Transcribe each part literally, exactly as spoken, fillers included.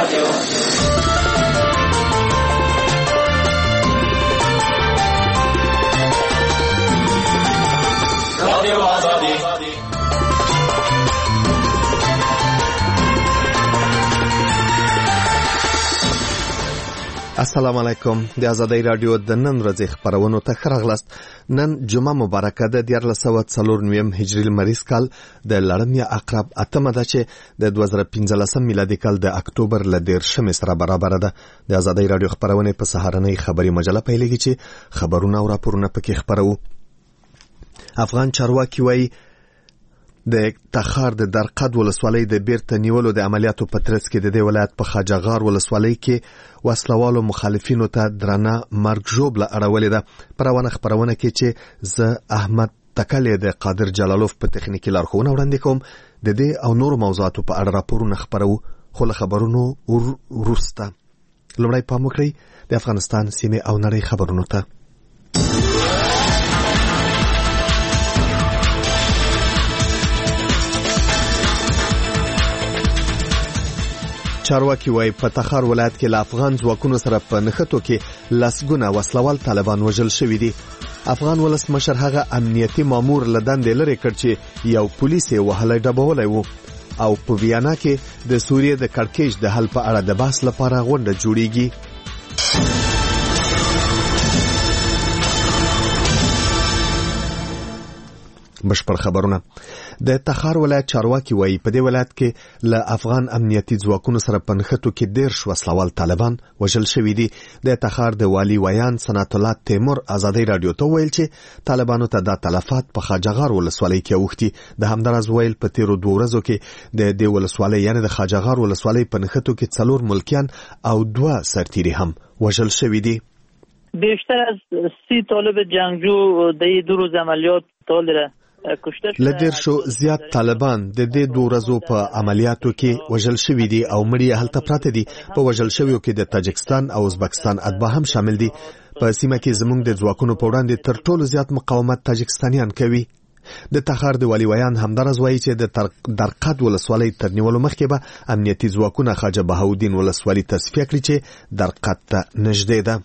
السلام علیکم. د آزادۍ رادیو د نن ورځې خبرونو ته ښه راغلاست. نن جمعه مبارکه ده، دیارلس سوه څلور نویم هجري لمریز کال د لړم یا عقرب اتمه ده چې د دوه زره پنځلسم میلادي کال د اکتوبر له دیرشمې سره برابره ده. د آزادۍ رادیو خبرونه په سهارنۍ خبري مجله پیلېږي چې خبرونه او راپورونه پکې خبرو. افغان چارواکي وایي د تخار د درقد ولسوالۍ د بیرته نیولو د عملیاتو په ترڅ کې د دې ولایت په خواجهغار ولسوالۍ کې وسلوالو مخالفینو ته درنه مرګ ژوبله اړولې ده. په روانه خبرونه کې چې زه احمد تکلې د قادر جلالوف په تخنیکي لارښوونه وړاندې کوم. د دې او نورو موضوعاتو په اړه راپورونه خبرو، خو له خبرونو وروسته لومړی پام وکړئ د افغانستان سیمې او نړۍ خبرونو ته. چارواکي وایي په تخار ولایت کې له افغان ځواکونو سره په نښتو کې لسګونه وسلوال طالبان وژل شوي دي. افغان ولسمشر هغه امنیتي مامور له دندې لرې کړ چې یو پولیس یې وهلی ډبولی و. او په ویانا کې د سوریې د کړکېچ د حل په اړه د بحث لپاره غونډه جوړیږي. بشپړ خبرونه. د تخار ولایت چارواکي وایي په دې ولایت کې له افغان امنیتي ځواکونو سره په نښتو کې دېرش وسلوال طالبان وژل شوي دي. د تخار د والي ویان صنعت الله تیمور آزادۍ رادیو ته ویل چې طالبانو ته دا تلفات په خواجهغار ولسوالۍ کې اوښتي. د همداراز ویل په تیرو دوه ورځو کې د دې ولسوالۍ یعنی د خواجهغار ولسوالۍ په نښتو کې څلور ملکیان او دوه سرتیري هم وژل شوي دي. بیشتر از سی طالب جنگجو د دې دوه ورځې عملیات طالب لدیر شو زیات طالبان د دې دوه ورځو په عملیاتو کې وژل شوي دي او مړي هلته پراته دي. په وژل شویو کې د تاجکستان او ازبکستان اتباع هم شامل دي. په سیمه کې زموږ د ځواکونو په وړاندې تر ټولو زیات مقاومت تاجکستانیان کوي. د تخار د والي ویان همداراز وایي چې د درقد ولسوالۍ تر نیولو مخکې به امنیتي ځواکونه خواجه بهاودین ولسوالۍ تصفیه کړي چې درقد ته نږدې ده.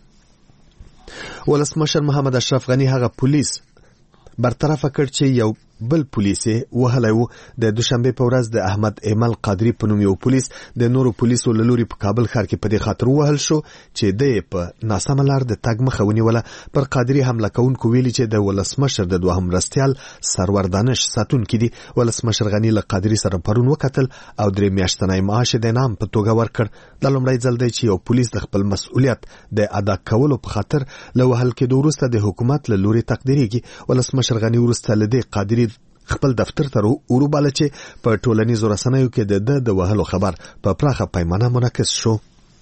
ولسمشر محمد اشرف غنی هغه پولیس برطرف کړ چې یو بل پولیس وهلی و. د دوشنبه په ورځ د احمد ایمل قادری په نوم یو پولیس د نورو پولیسو له لوري په کابل ښار کې په دې خاطر ووهل شو چې د په ناسمه لار د تګ مخه ونیوله. پر قادری حمله کوونکو ویلي چې د ولسمشر د دوهم مرستیال سرور دانش ساتونکي دي. ولسمشر غنی له قادری سره پرون وکتل او درې میاشتنی معاش د انعام په توګه ورکړ. د لومړی ځل دی چې یو پولیس د خپل مسؤلیت د ادا کولو په خاطر له وهل کېدو وروسته د حکومت له لوري تقدیریږي. ولسمشر غنی وروسته له دې قادری خپل دفتر ته وروباله چې په ټولنیزو رسنیو کې د ده د وهلو خبر په پراخه پیمانه منعکس شو.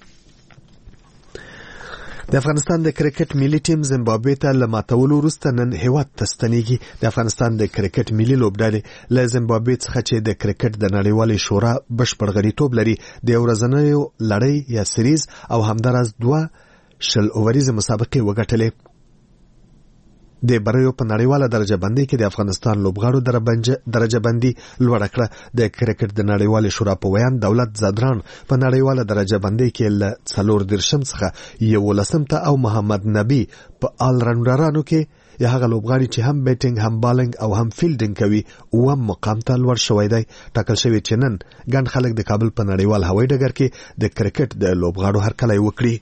د افغانستان د کرکټ ملي ټیم زیمبابوې ته له ماتولو وروسته نن هیواد ته ستنېږي. د افغانستان د کرکټ ملي لوبډلې له زیمبابوې څخه چې د کرکټ د نړیوالې شورا بشپړ غړیتوب لري د یو ورځنیو لړۍ یا سریز او همداراز دوه شل اووریزې مسابقې وګټلې. د بریو په نړیواله درجه بندي کې د افغانستان لوبغاړو درجه بندي لوړه کړه. د کرکټ د نړیوالې شورا په ویان دولت زادران په نړیواله درجه بندي کې له څلور دېرشم څخه یولسم ته او محمد نبی په آل راونډرانو کې یا هغه لوبغاړي چې هم بیټینګ هم بالینګ او هم فیلډینګ کوي اووم مقام ته لوړ شوی دی. ټاکل شوی چې نن ګڼ خلک د کابل په نړیوال هوایي ډګر کې د کرکټ د لوبغاړو هرکلی وکړي.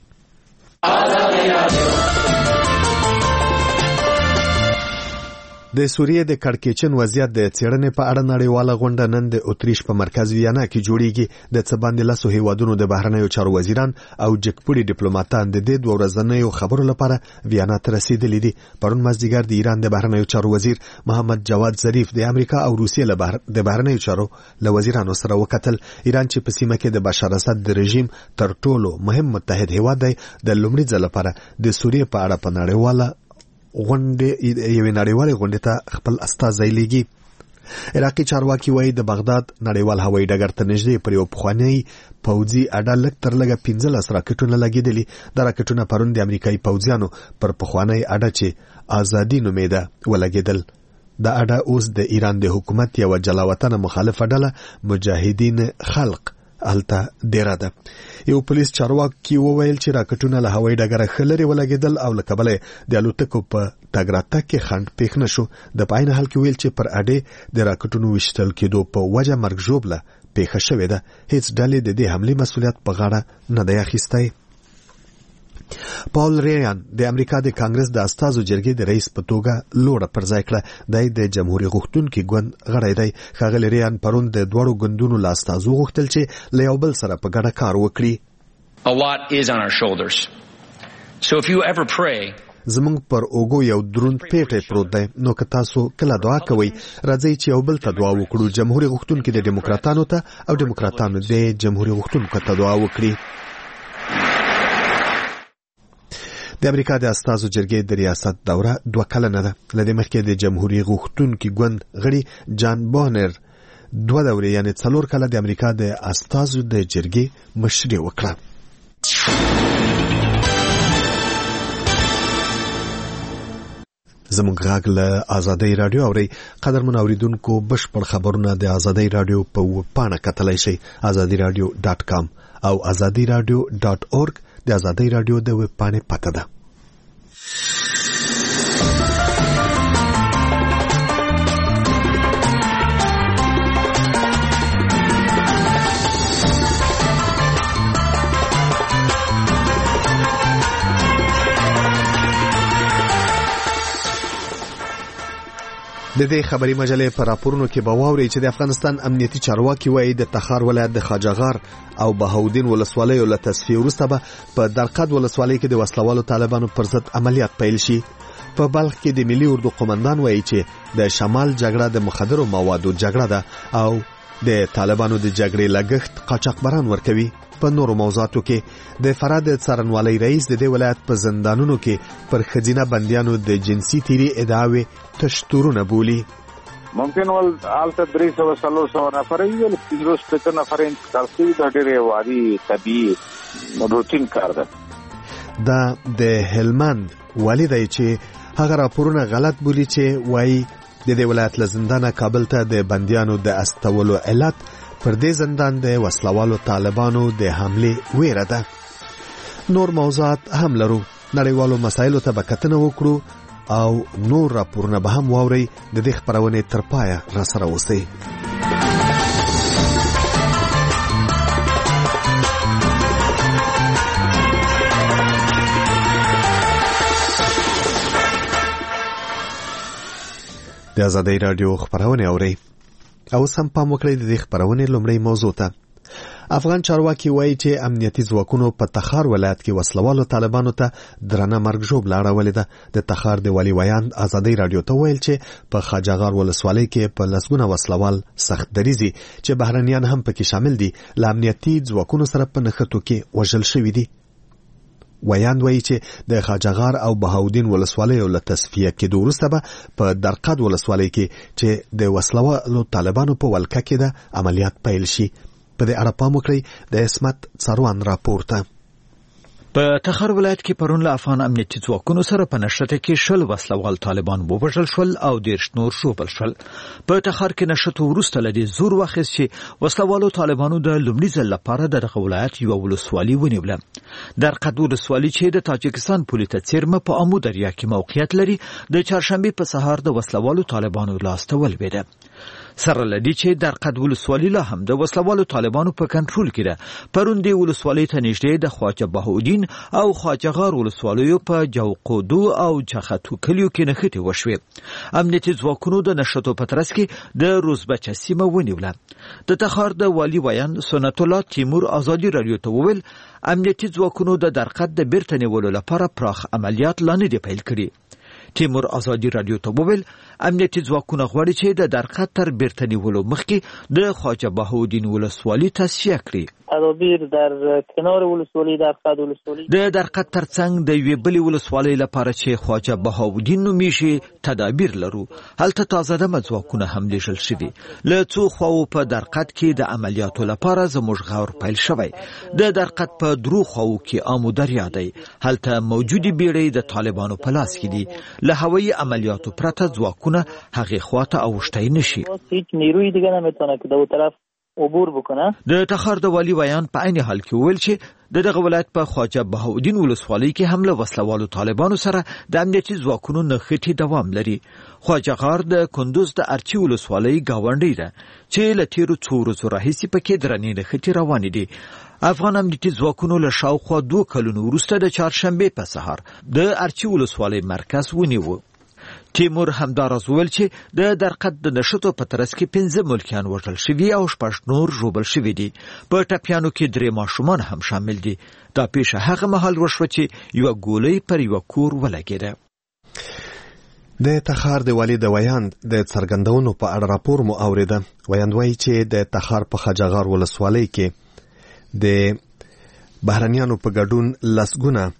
د سوریې د کړکېچن وضعیت د څېړنې په اړه نړیواله غونډه نن د اتریش په مرکز ویانا کې جوړیږي. د څه باندې لسو هیوادونو د بهرنیو چارو وزیران او جګپوړي ډیپلوماتان د دې دوه ورځنیو خبرو لپاره ویانا ته رسیدلي دي. پرون مازدیګر د ایران د بهرنیو چارو وزیر محمد جواد ظریف د امریکا او روسیې له بهر د بهرنیو چارو له وزیرانو سره وکتل. ایران چې په سیمه کې د بشار اسد د رژیم تر ټولو مهم متحد هیواد دی د لومړي ځل لپاره د سوریې په اړه په نړیواله غونډه یوې نړیوالې غونډې ته خپل استازی لیږي. عراقي چارواکي وایي د بغداد نړیوال هوایي ډګر ته نږدې پر یو پخوانی پوځي اډه لږ تر لږه پنځلس راکټونه لګېدلي. دا راکټونه پرون د امریکایي پوځیانو پر پخوانی اډه چې ازادي نومېده ولګېدل. دا اډه اوس د ایران د حکومت یوه جلاوطنه مخالفه ډله مجاهدین خلق هلته ډیره ده. یو پولیس چارواکي وویل چې راکټونه له هوایي ډګره ښه لرې ولګېدل او له کبله د الوتکو په تګ راتګ کې خنډ پېښ نه شو. د په عین حال کې ویل چې پر اډې د راکټونو ویشتل کېدو په وجه مرګ ژوبله پیښه شوې ده. هیڅ ډلې د دې حملې مسؤلیت په غاړه نه دی اخیستی. پاول ریان د امریکا د کانګرس د استازو جرګې د رئیس په توګه لوړه پر ځای کړه. دی د جمهوریت غوښتونکي ګوند غړی دی. ښاغلی ریان پرون د دواړو ګوندونو له استازو غوښتل چې له یو بل سره په ګډه کار وکړي. A lot is on our shoulders. So if you ever pray زمونږ پر اوګو یو دروند پیټی پروت دی، نو که تاسو کله دعا کوئ راځئ چې یو بل ته دعا وکړو. جمهوریت غوښتونکي د ډیموکراتانو ته او ډیموکراتانو د جمهوریت غوښتونکو ته دعا وکړي. د امریکا د استازو جرګې د ریاست دوره دوه کلنه ده. له دې مخکې د جمهوریت غوښتونکي ګوند غړي جان بونر دوه دورې یعنې څلور کاله د امریکا د استازو د جرګې مشري وکړه. زموږ غږ له آزادۍ رادیو اورئ. قدرمن اوریدونکو بشپړ خبرونه د آزادۍ رادیو په ویبپاڼه کتلی شئ ازادي رادیو ډاټ کام او ازادي رادیو ډاټ اورګ د آزادۍ رادیو د ویبپاڼې پته ده. د دې خبري مجلې په راپورونو کې به واورئ چې د افغانستان امنیتي چارواکي وایي د تخار ولایت د خواجهغار او بهاودین ولسوالیو له تصفیې وروسته به په درقد ولسوالۍ کې د وسلوالو طالبانو پر ضد عملیات پیل شي. په بلخ کې د ملي اردو قومندان وایي چې د شمال جګړه د مخدرو موادو جګړه ده او د طالبانو د جګړې لګښت قاچاقبران ورکوي. په نورو موضوعاتو کې د فراد څارنوالۍ رئیس د دې ولایت په زندانونو کې پر ښځینه بندیانو د جنسي تیري ادعاوې تشتورونه بولي. ممکن ول آلته درې سوه څلور سوه نفر یې ول پنځوس شپېته نفر انتقال شوي. دا ډېر واري طبیعي روټین کار ده. دا د هلمند والي دی چې هغه راپورونه غلط بولي چې وایي د دې ولایت له زندانه کابل ته د بندیانو د استولو علت پر دې زندان د وسلوالو طالبانو د حمله ویره ده. نور موضوعات هم لرو. نړیوالو مسایلو ته به کتنه وکړو او نور راپورونه به هم واورئ. د دې خبرونې تر پایه را سره اوسئ. د آزادۍ رادیو خبرونه اورئ. او سم پام وکړئ د دې خبرونې لومړی موضوع ته. افغان چارواکي وایي چې امنیتي ځواکونو په تخار ولایت کې وسلوالو طالبانو ته درنه مرګ ژوبله اړولې ده. د تخار د والي ویاند آزادۍ رادیو ته ویل چې په خواجهغار ولسوالۍ کې په لسګونه وسلوال سخت دریزي چې بهرنیان هم پکې شامل دي له امنیتي ځواکونو سره په نښتو کې وژل شوي دي. ویاند وایي چې د خواجهغار او بهاودین ولسوالیو له تصفیه کېدو وروسته به په درقد ولسوالۍ کې چې د وسلوالو طالبانو په ولکه کې ده عملیات پیل شي. په دې اړه پام وکړئ د عصمت څاروان راپور ته. په تخار ولایت کې پرون له افغان امنیتي ځواکونو سره په نښته کې شل وسلوال طالبان ووژل شول او دېرش نور ژوبل شول. په تخار کې نښته وروسته له دې زور واخیست چې وسلوالو طالبانو د لومړي ځل لپاره د دغه ولایت یوه ولسوالي ونیوله. درقد ولسوالي چې د تاجکستان پولې ته څیرمه په امو دریا کې موقعیت لري د چهارشنبې په سهار د وسلوالو طالبانو لاسته ولوېده. سره لدی چې درقد ولسوالي لا هم د وسلوالو طالبانو په کنټرول کې ده. پرون دی ولسوالي ته نږدې د خواجه بهاودین او خواجهغار ولسوالیو په جوقودو او چختو کلیو کې نښتې وشوې. امنیتي ځواکونو د نښتو په ترڅ کې د روزبچه سیمه ونیوله. د تخار د والي ویاند سنت الله تیمور ازادي رادیو ته وویل امنیتي ځواکونو د درقد د بیرته نیولو لپاره پراخ عملیات لا نه دي پیل کړي. تیمور ازادي رادیو ته وویل امنیتي ځواکونه غواړي چې د درقد تر بیرته نیولو مخکې د خواجه بهاودین ولسوالي تصفیه کړي. تدابیر در کنار ولسوالی درقد ولسوالی د درقد ترڅنګ د یوې بلې ولسوالۍ لپاره چې خواجه بهاودین نومیږي تدابیر لرو. هلته تازه دمه ځواکونه هم لیږل شوي. له څو خواو په درقد کې د عملیاتو لپاره زموږ غور پیل شوی. د درقد په درو خواو کې آمو دریا دی. هلته موجودي بیړۍ د طالبانو په لاس کې دي. له هوایي عملیاتو پرته ځواکونه هغې خواته اوښتی نشي. هیچ نیروی دیگه نمیتونه که دو طرف عبور بکنه. د تخار د والی بیان په عین حال کې ویل چې د دغه ولایت په خواجه بهاءالدین ولسوالۍ کې هم له وسلوالو طالبانو سره د امنیتي ځواکونو نښتې دوام لري. خواجه غار د کندوز د ارچي ولسوالۍ ګاونډی ده چې له تیرو څو ورځو راهیسې پکې درنې نښتې روانې دي. افغان امنیتي ځواکونو له شاوخوا دوه کلونو وروسته د چهارشنبې په سهار د ارچي ولسوالۍ مرکز ونیو. تیمور همداراز ویل چې د درقد د نشټو په ترڅ کې پنځه ملکیان وژل شوي او شپږ نور ژوبل شوي دي. په ټپیانو کې درې ماشومان هم شامل دي. دا پیښه هغه مهال وشوه چې یوه ګولۍ پر یوه کور ولګېده. د تخار د والي د ویاند د څرګندونو په اړه راپور مو اوریده. ویاند وایي چې د تخار په خواجهغار ولسوالۍ کې د بهرنیانو په ګډون لسګونه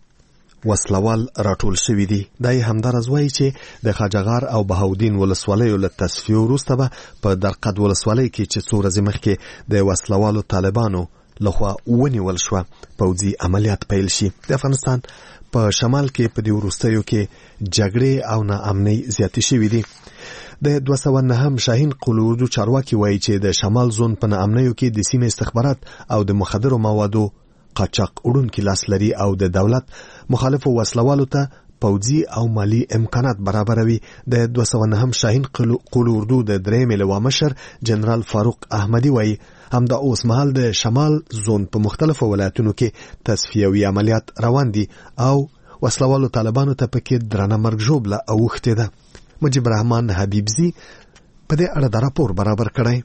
وسلوال راټول شوي دي. دا یې همداراز وایي چې د خواجهغار او بهاءالدین ولسوالیو له تصفیې وروسته به په درقد ولسوالۍ کې چې څو ورځې مخکې د وسلوالو طالبانو لخوا ونیول شوه پوځي عملیات پیل شي. د افغانستان په شمال کې په دې وروستیو کې جګړې او ناامنۍ زیاتې شوي دي. د دوه سوه نهم شاهین قول اردو چارواکي وایي چې د شمال زون په ناامنیو کې د سیمې استخبارات او د مخدرو موادو قاچاق وړونکي لاس لري او د دولت مخالفو وسلوالو ته پوځي او مالی امکانات برابروي. د دوه سوه نهم شاهین قول اردو د درېیمې لوا مشر جنرال فاروق احمدي وایي همدا اوس مهال د شمال زون په مختلفو ولایتونو کې تصفیوي عملیات روان دي او وسلوالو طالبانو ته پکې درنه مرګ ژوبله اوښتې ده. مجيب رحمان حبیبزي په دې اړه د راپور برابر کړی.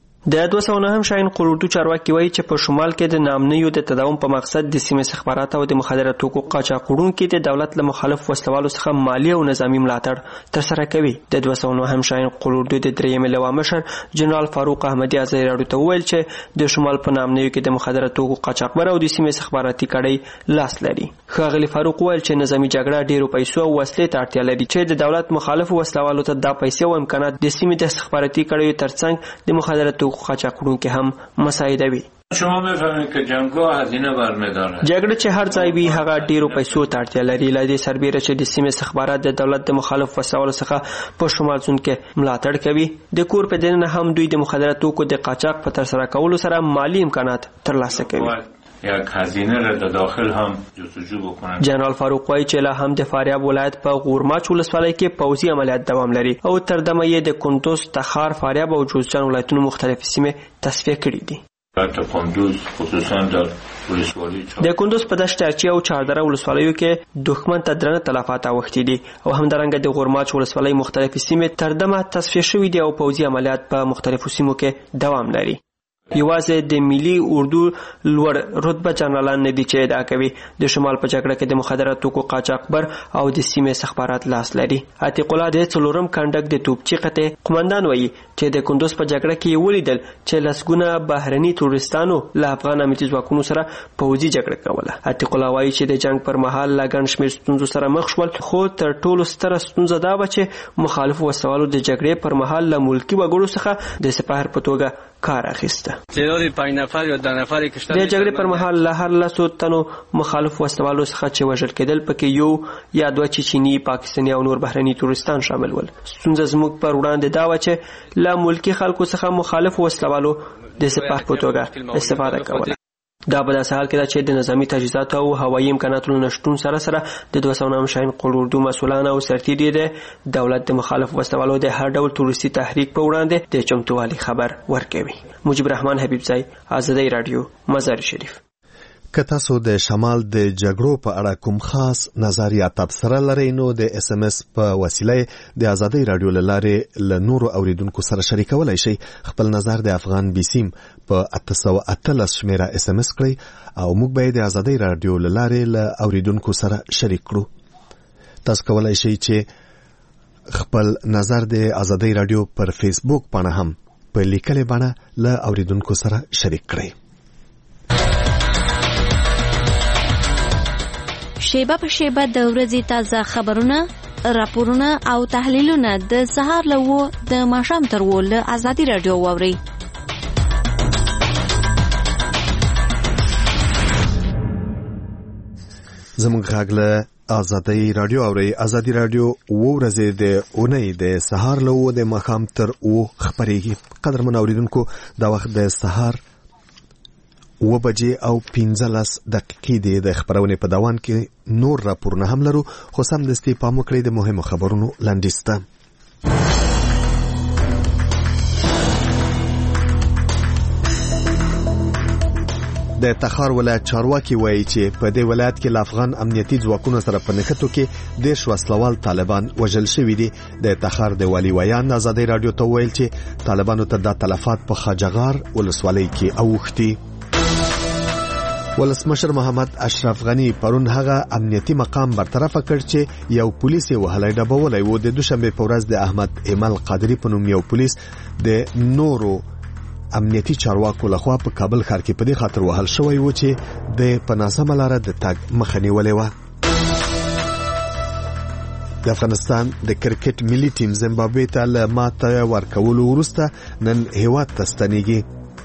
د دوه سوه نهم شاهین قول اردو چارواکي وایي چې په شمال کې د ناامنیو د تداوم په مقصد د سیمې استخبارات او د مخدره توکو قاچاق وړونکي د دولت له مخالف وسلوالو څخه مالی او نظامي ملاتړ ترسره کوي. د دوه سوه نهم شاهین قول اردو د درېیمې لوا مشر جنرال فاروق احمدي ازادي راډیو ته وویل چې د شمال په ناامنیو کې د مخدره توکو قاچاقبر او د سیمې استخباراتي کړۍ لاس لري. ښاغلي فاروق وویل چې نظامي جګړه ډیرو پیسو او وسلې ته اړتیا لري چې د دولت مخالف وسلوالو ته دا پیسې او امکانات د سیمې د استخباراتي کړیو ترڅنګ د مخدره توکو قاچاق وړونکي هم مساعده وي. شما میفهمید که جنگ‌ها هزینه برمی‌داره. جګړه چې هر ځای وي هغه ډیرو پیسو ته اړتیا لري. له دې سربیره چې د سیمې استخبارات د دولت د مخالف وسلوالو څخه په شمال زون کې ملاتړ کوي. د کور په دننه هم دوی د مخدره توکو د قاچاق په ترسره کولو سره مالی امکانات ترلاسه کوي. یک هزینه را در داخل هم جستجو بکنند. جنرال فاروق وایي چې لا هم د فاریاب ولایت په غورماچ ولسوالۍ کې پوځي عملیات دوام لري او تر دمه یې د کندوز، تخار، فاریاب او جوزجان ولایتونو مختلفې سیمې تصفیه کړي دي. د کندوز خصوصا در ولسوالۍ د کندوز په دشت ارچي او چاردره ولسوالیو کې دښمن ته درنه تلفات اوښتي دي او همدارنګه د غورماچ ولسوالۍ مختلفې سیمې تر دمه تصفیه شوي دي او پوځي عملیات په مختلفو سیمو کې دوام لري. یوازې د ملي اردو لوړ رتبه جنرالان نه دي چې ادعا کوي د شمال په جګړه کې د مخدره توکو قاچاقبر او د سیمې استخبارات لاس لري. عتیق الله د څلورم کنډک د توپچي قطعې قومندان وایي چې د کندوز په جګړه کې ولیدل چې لسګونه بهرني تورستانو له افغان امنیتي ځواکونو سره پوځي جګړه کوله. عتیق الله وایي چې د جنگ پر مهال لا ګڼ شمېر ستونزو سره مخ شول، خو تر ټولو ستره ستونزه دا وه چې مخالفو وسلوالو د جګړې پر مهال له ملکي وګړو څخه د سپاهر په توګه کار اخیسته. تعداد پنج نفر یا ده نفر کشته د جګړې پر مهال له هر لسو تنو مخالف وسلوالو څخه چې وژل کېدل پکې یو یا دوه چچني، پاکستاني او نور بهرني تورستان شامل ول. ستونزه زموږ پر وړاندې دا و چې له ملکي خلکو څخه مخالف وسلوالو د سپاه په توګه استفاده کوله. دا په داسې حال کې ده چې د نظامي تجهیزاتو او هوایي امکاناتو نشتون سره سره د دوه سوه نهم شاهین قول اردو مسؤلان او سرتیري د دولت د مخالف وسلوالو د هر ډول تروریستي تحریک په وړاندې د چمتووالي خبر ورکوي. مجيب رحمان حبیبزی، آزادی رادیو، مزار شریف. که تاسو د شمال د جګړو په اړه کوم خاص نظر یا تبصره لرئ نو د اس ام اس په وسیله د آزادی رادیو له لارې له نورو اوریدونکو سره شریکولی شئ. خپل نظر د افغان بیسیم په اته سوه اتلس شمیره اس ام اس کړئ او موږ به د آزادی رادیو له لارې له اوریدونکو سره شریک کړو. تاسو کولی شئ چې خپل نظر د آزادی رادیو پر فیسبوک باندې هم په لیکلې بڼه له اوریدونکو سره شریک کړئ. شیبه په شیبه د ورځې تازه خبرونه، راپورونه او تحلیلونه د سهار له وو د ماښام تر وو له آزادي رادیو واورئ. زموږ غږ له ازادي رادیو اوري ازادي رادیو ورځې د اونۍ د سهار له د مخام تر او خبرېږي. قدر منوریدونکو دا وخت د سهار و بجې او پنځلس دقیقې د خبرونه په دوان کې نور راپورونه هم لرو، خو سم دستي پام وکړئ د مهمو خبرونو لاندې. د تخار ولایت چارواکي وایي چې په دې ولایت کې افغان امنیتي ځواکونو سره په نښتو کې ډېر وسلوال طالبان وژل شوي دي. د تخار د والي ویان ازادي رادیو ته ویل چې طالبانو ته د تلفات په خاجغار ولسوالۍ کې اوښتي. ولسمشر محمد اشرف غنی پرون هغه امنیتي مقام برطرف کړ چې یو پولیس یې وهلی ډبولی و. د دوشنبه په ورځ د احمد ایمل قادری په نوم یو پولیس د نورو امنیتي چارواکو لخوا په کابل ښار کې په دې خاطر وهل شوی و چې د په ناسمه لاره د تګ مخه نیولې وه. د افغانستان د کرکټ ملي ټیم زیمبابوې ته له ماته ورکولو وروسته نن هیواد ته ستنېږي.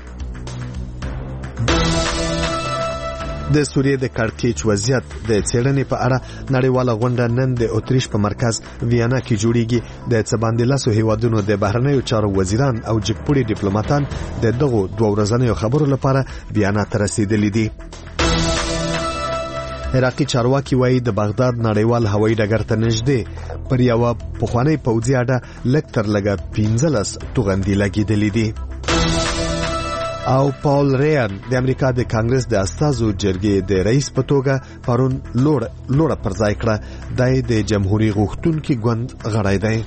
د سوریې د کارتیچ وضعیت د څېړنې په اړه نړیواله غونډه نن د اتریش په مرکز ویانا کې جوړیږي. د څه باندې لسو هیوادونو د بهرنیو چارو وزیران او جګپوړي ډیپلوماتان د دغو دوه ورځنیو خبرو لپاره ویانا ته رسیدلي دي. عراقي چارواکي وایي د بغداد نړیوال هوایي ډګر ته نږدې پر یوه پخوانۍ پوځي اډه لږ تر لږه پنځلس توغندي لګېدلي دي. او پاول ریان د امریکا د کانګرس د استازو جرګې د رئیس په توګه پرون لوړ لوړه پر ځای کړه. دی د جمهوریت غوښتونکي ګوند غړی دی.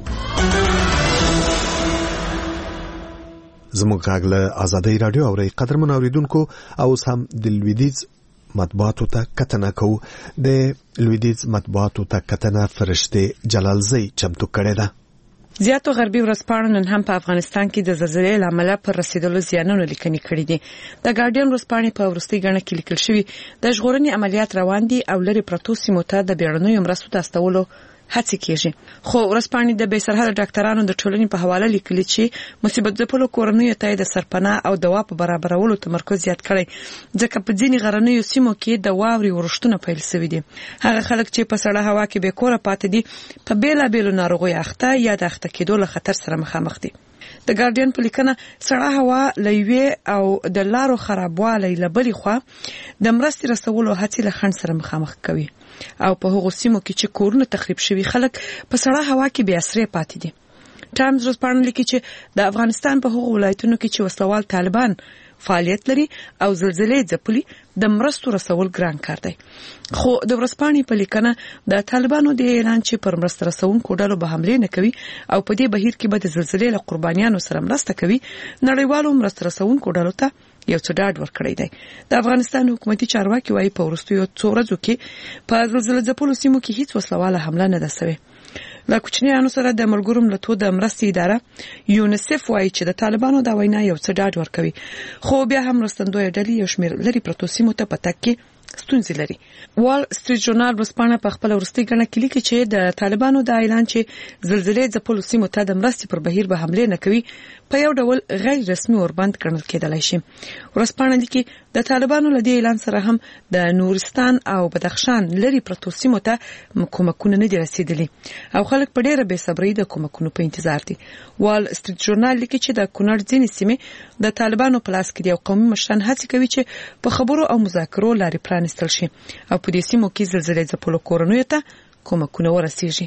زموږ غږ له ازادي رادیو اورئ. قدرمن اوریدونکو اوس هم د لویدیځ مطبوعاتو ته کتنه کوو. د لویدیځ مطبوعاتو ته کتنه فرشته جلالزی چمتو کړې ده. زیاتو غربي ورځپاڼو نن هم په افغانستان کې د زلزلې له امله پر رسیدلو زیانونو لیکنې کړې دي. د ګارډین ورځپاڼې په وروستۍ ګڼه کې لیکل شوی د ژغورنې عملیات روان دي او لري پرتو سیمو ته د بیړنیو مرستو د استولو هڅه کیږي. خو ورځپاڼې د بې سرحده ډاکټرانو د ټولنې په حواله لیکلي چې مصیبت ځپلو کورنیو ته د سرپناه او دوا په برابرولو تمرکز زیات کړي، ځکه په ځینې غرنیو سیمو کې د واوري ورښتونه پیل شوي دي. هغه خلک چې په سړه هوا کې بې کوره پاتې دي په بیلابېلو ناروغیو اخته یا د اخته کېدو له خطر سره مخامخ دي. د ګارډین په لیکنه سړه هوا لوي او د لارو خرابوالی له بلې خوا د مرستې رسولو هڅې له خنډ سره مخامخ کوي او په هغو سیمو کې چې کورونه تخریب شوي خلک په سړه هوا کې بې اسرې پاتې دي. ټایمز ورځپاڼه لیکي چې د افغانستان په هغو ولایتونو کې چې وسلوال طالبان فعالیت لري او زلزلې ځپلي د مرستو رسول ګران کار دی. خو د ورځپاڼې په لیکنه د طالبانو د اعلان چې پر مرسته رسونکو ډلو به حمله نه کوي او په دې بهیر کې به د زلزلې له قربانیانو سره مرسته کوي، نړیوالو مرسته رسونکو ډلو ته یو څه ډاډ ورکړی دی. د افغانستان حکومتي چارواکي وايي په وروستیو څو ورځو کې په زلزلې ځپلو سیمو کې هیڅ وسلواله حمله نه ده شوې. له کوچنیانو سره د ملګرو ملتونو د مرستې اداره یونیسف وايي چې د طالبانو دا وینا یو څه ډاډ ورکوي، خو بیا هم مرستندوی ډلې یو شمېر لري پرتو سیمو ته په تګ کې ستونزې لري. وال سټریټ ژورنال ورځپاڼه په خپل وروستۍ ګڼه کې لیکي چې د طالبانو د اعلان چې زلزلې ځپلو سیمو ته د مرستې پر بهیر به حمله نه کوي په یو ډول غیر رسمي اوربند ګڼل کېدلای شي. ورځپاڼه لیکي د طالبانو له دې اعلان سره هم د نورستان او بدخشان لري پرتو سیمو ته کومکونه نه دي رسیدلي او خلک په ډېره بې صبرۍ د کومکونو په انتظار دي. وال سټریټ ژورنال لیکي چې د کونړ ځینې سیمې د طالبانو په لاس کې دي او قومي مشران هڅه کوي چې په خبرو او مذاکرو لارې پرانیستل شي او په دې سیمو کې زلزلې ځپلو کورنیو ته کومکونه ورسیږي.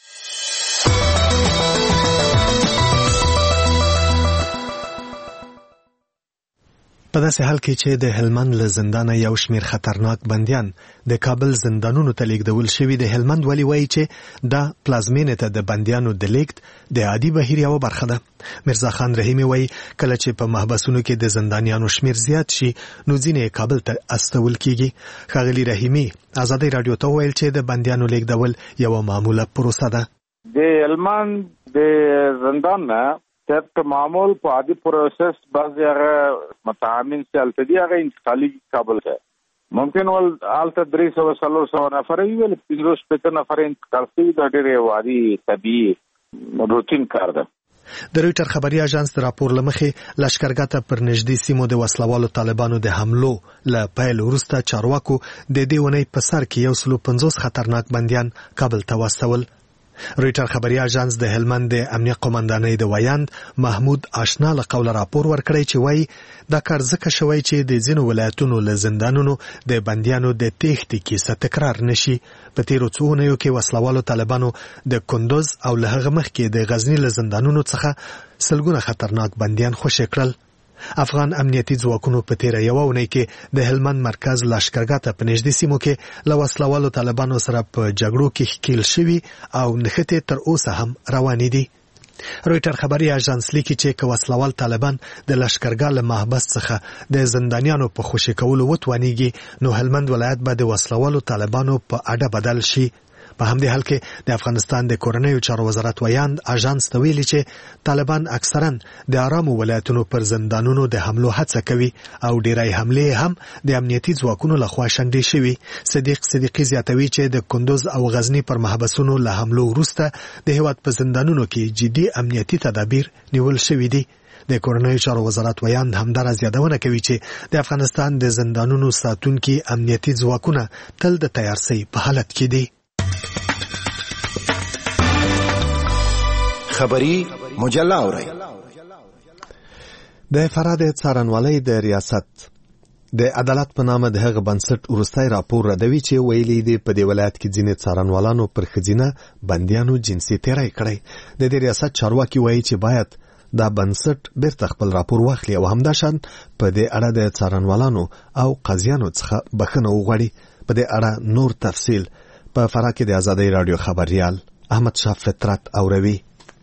په داسې حال کې چې د هلمند له زندانه یو شمیر خطرناک بندیان د کابل زندانونو ته لیږدول شوي، د هلمند والي وایي چې دا پلازمینې ته د بندیانو د لیږد د عادي بهیر یوه برخه ده. مرزا خان رحیمي وایي کله چې په محبسونو کې د زندانیانو شمیر زیات شي نو ځینې کابل ته استول کیږي. ښاغلي رحیمي ازادي رادیو ته وویل چې د بندیانو لیږدول یوه معموله پروسه ده. د هلمند د زندان نه طبق معمول په عادي پروسس بعضی هغه متعامل چې التدی هغه انتقالي کابل ته ممکن ول الته درې سوه څلور سوه نفر ویل پنځوس شپېته نفر انتقال شوي دا ډېر عادي طبیعي روتین کار ده. د رویټر خبري اژانس د راپور لمخې لشکرګاه ته پر نږدې سیمو د وسلوالو طالبانو د حملو له پیل وروسته چارواکو د دې ونې په سر کې یو سل او پنځوس خطرناک بندیان کابل ته واستول. رویټر خبري اژانس د هلمند د امنیه قومندانۍ د ویاند محمود آشنا له قوله راپور ورکړی چې وایي دا کار ځکه شوی چې د ځینو ولایتونو له زندانونو د بندیانو د تېښتې کیسه تکرار نشي. په تیرو څو اونیو کې وسلوالو طالبانو د کندوز او له هغه مخکې د غزني له زندانونو څخه سلګونه خطرناک بندیان خوشي کړل. افغان امنیتي ځواکونو په تیره یوه اونۍ کې د هلمند مرکز لشکرګاه ته په نږدې سیمو کې له وسلوالو طالبانو سره په جګړو کې ښکېل شوي او نښتې تر اوسه هم روانې دي. رویټر خبري اژانس لیکي چې که وسلوال طالبان د لشکرګاه له محبس څخه د زندانیانو په خوشي کولو وتوانیږي نو هلمند ولایت به د وسلوالو طالبانو په اډه بدل شي. په همدې حال کې د افغانستان د کورنیو چارو وزارت ویاند اژانس ته ویلي چې طالبان اکثرا د آرامو ولایتونو پر زندانونو د حملو هڅه کوي او ډیری حملې هم د امنیتي ځواکونو لخوا شنډې شوي. صدیق صدیقي زیاتوي چې د کندوز او غزني پر محبسونو له حملو وروسته د هیواد په زندانونو کې جدي امنیتي تدابیر نیول شوي دي. د کورنیو چارو وزارت ویاند همداراز یادونه کوي چې د افغانستان د زندانونو ساتونکي امنیتي ځواکونه تل د تیارسۍ په حالت کې دي. خبری مجله اورئ. د فراه د څارنوالۍ د ریاست د عدالت په نامه د هغه بنسټ وروستی راپور ردوي چې ویلي دی په دې ولایت کې ځینې څارنوالانو پر ښځینه بندیانو جنسي تیری کړی. د دې ریاست چارواکي وایي چې باید دا بنسټ بیرته خپل راپور واخلي او همداشان په دې اړه د څارنوالانو او قاضیانو څخه بخښنه وغواړي. په دې اړه نور تفصیل په فراه کې د ازادۍ راډیو خبریال احمد شاه فطرت اوروي.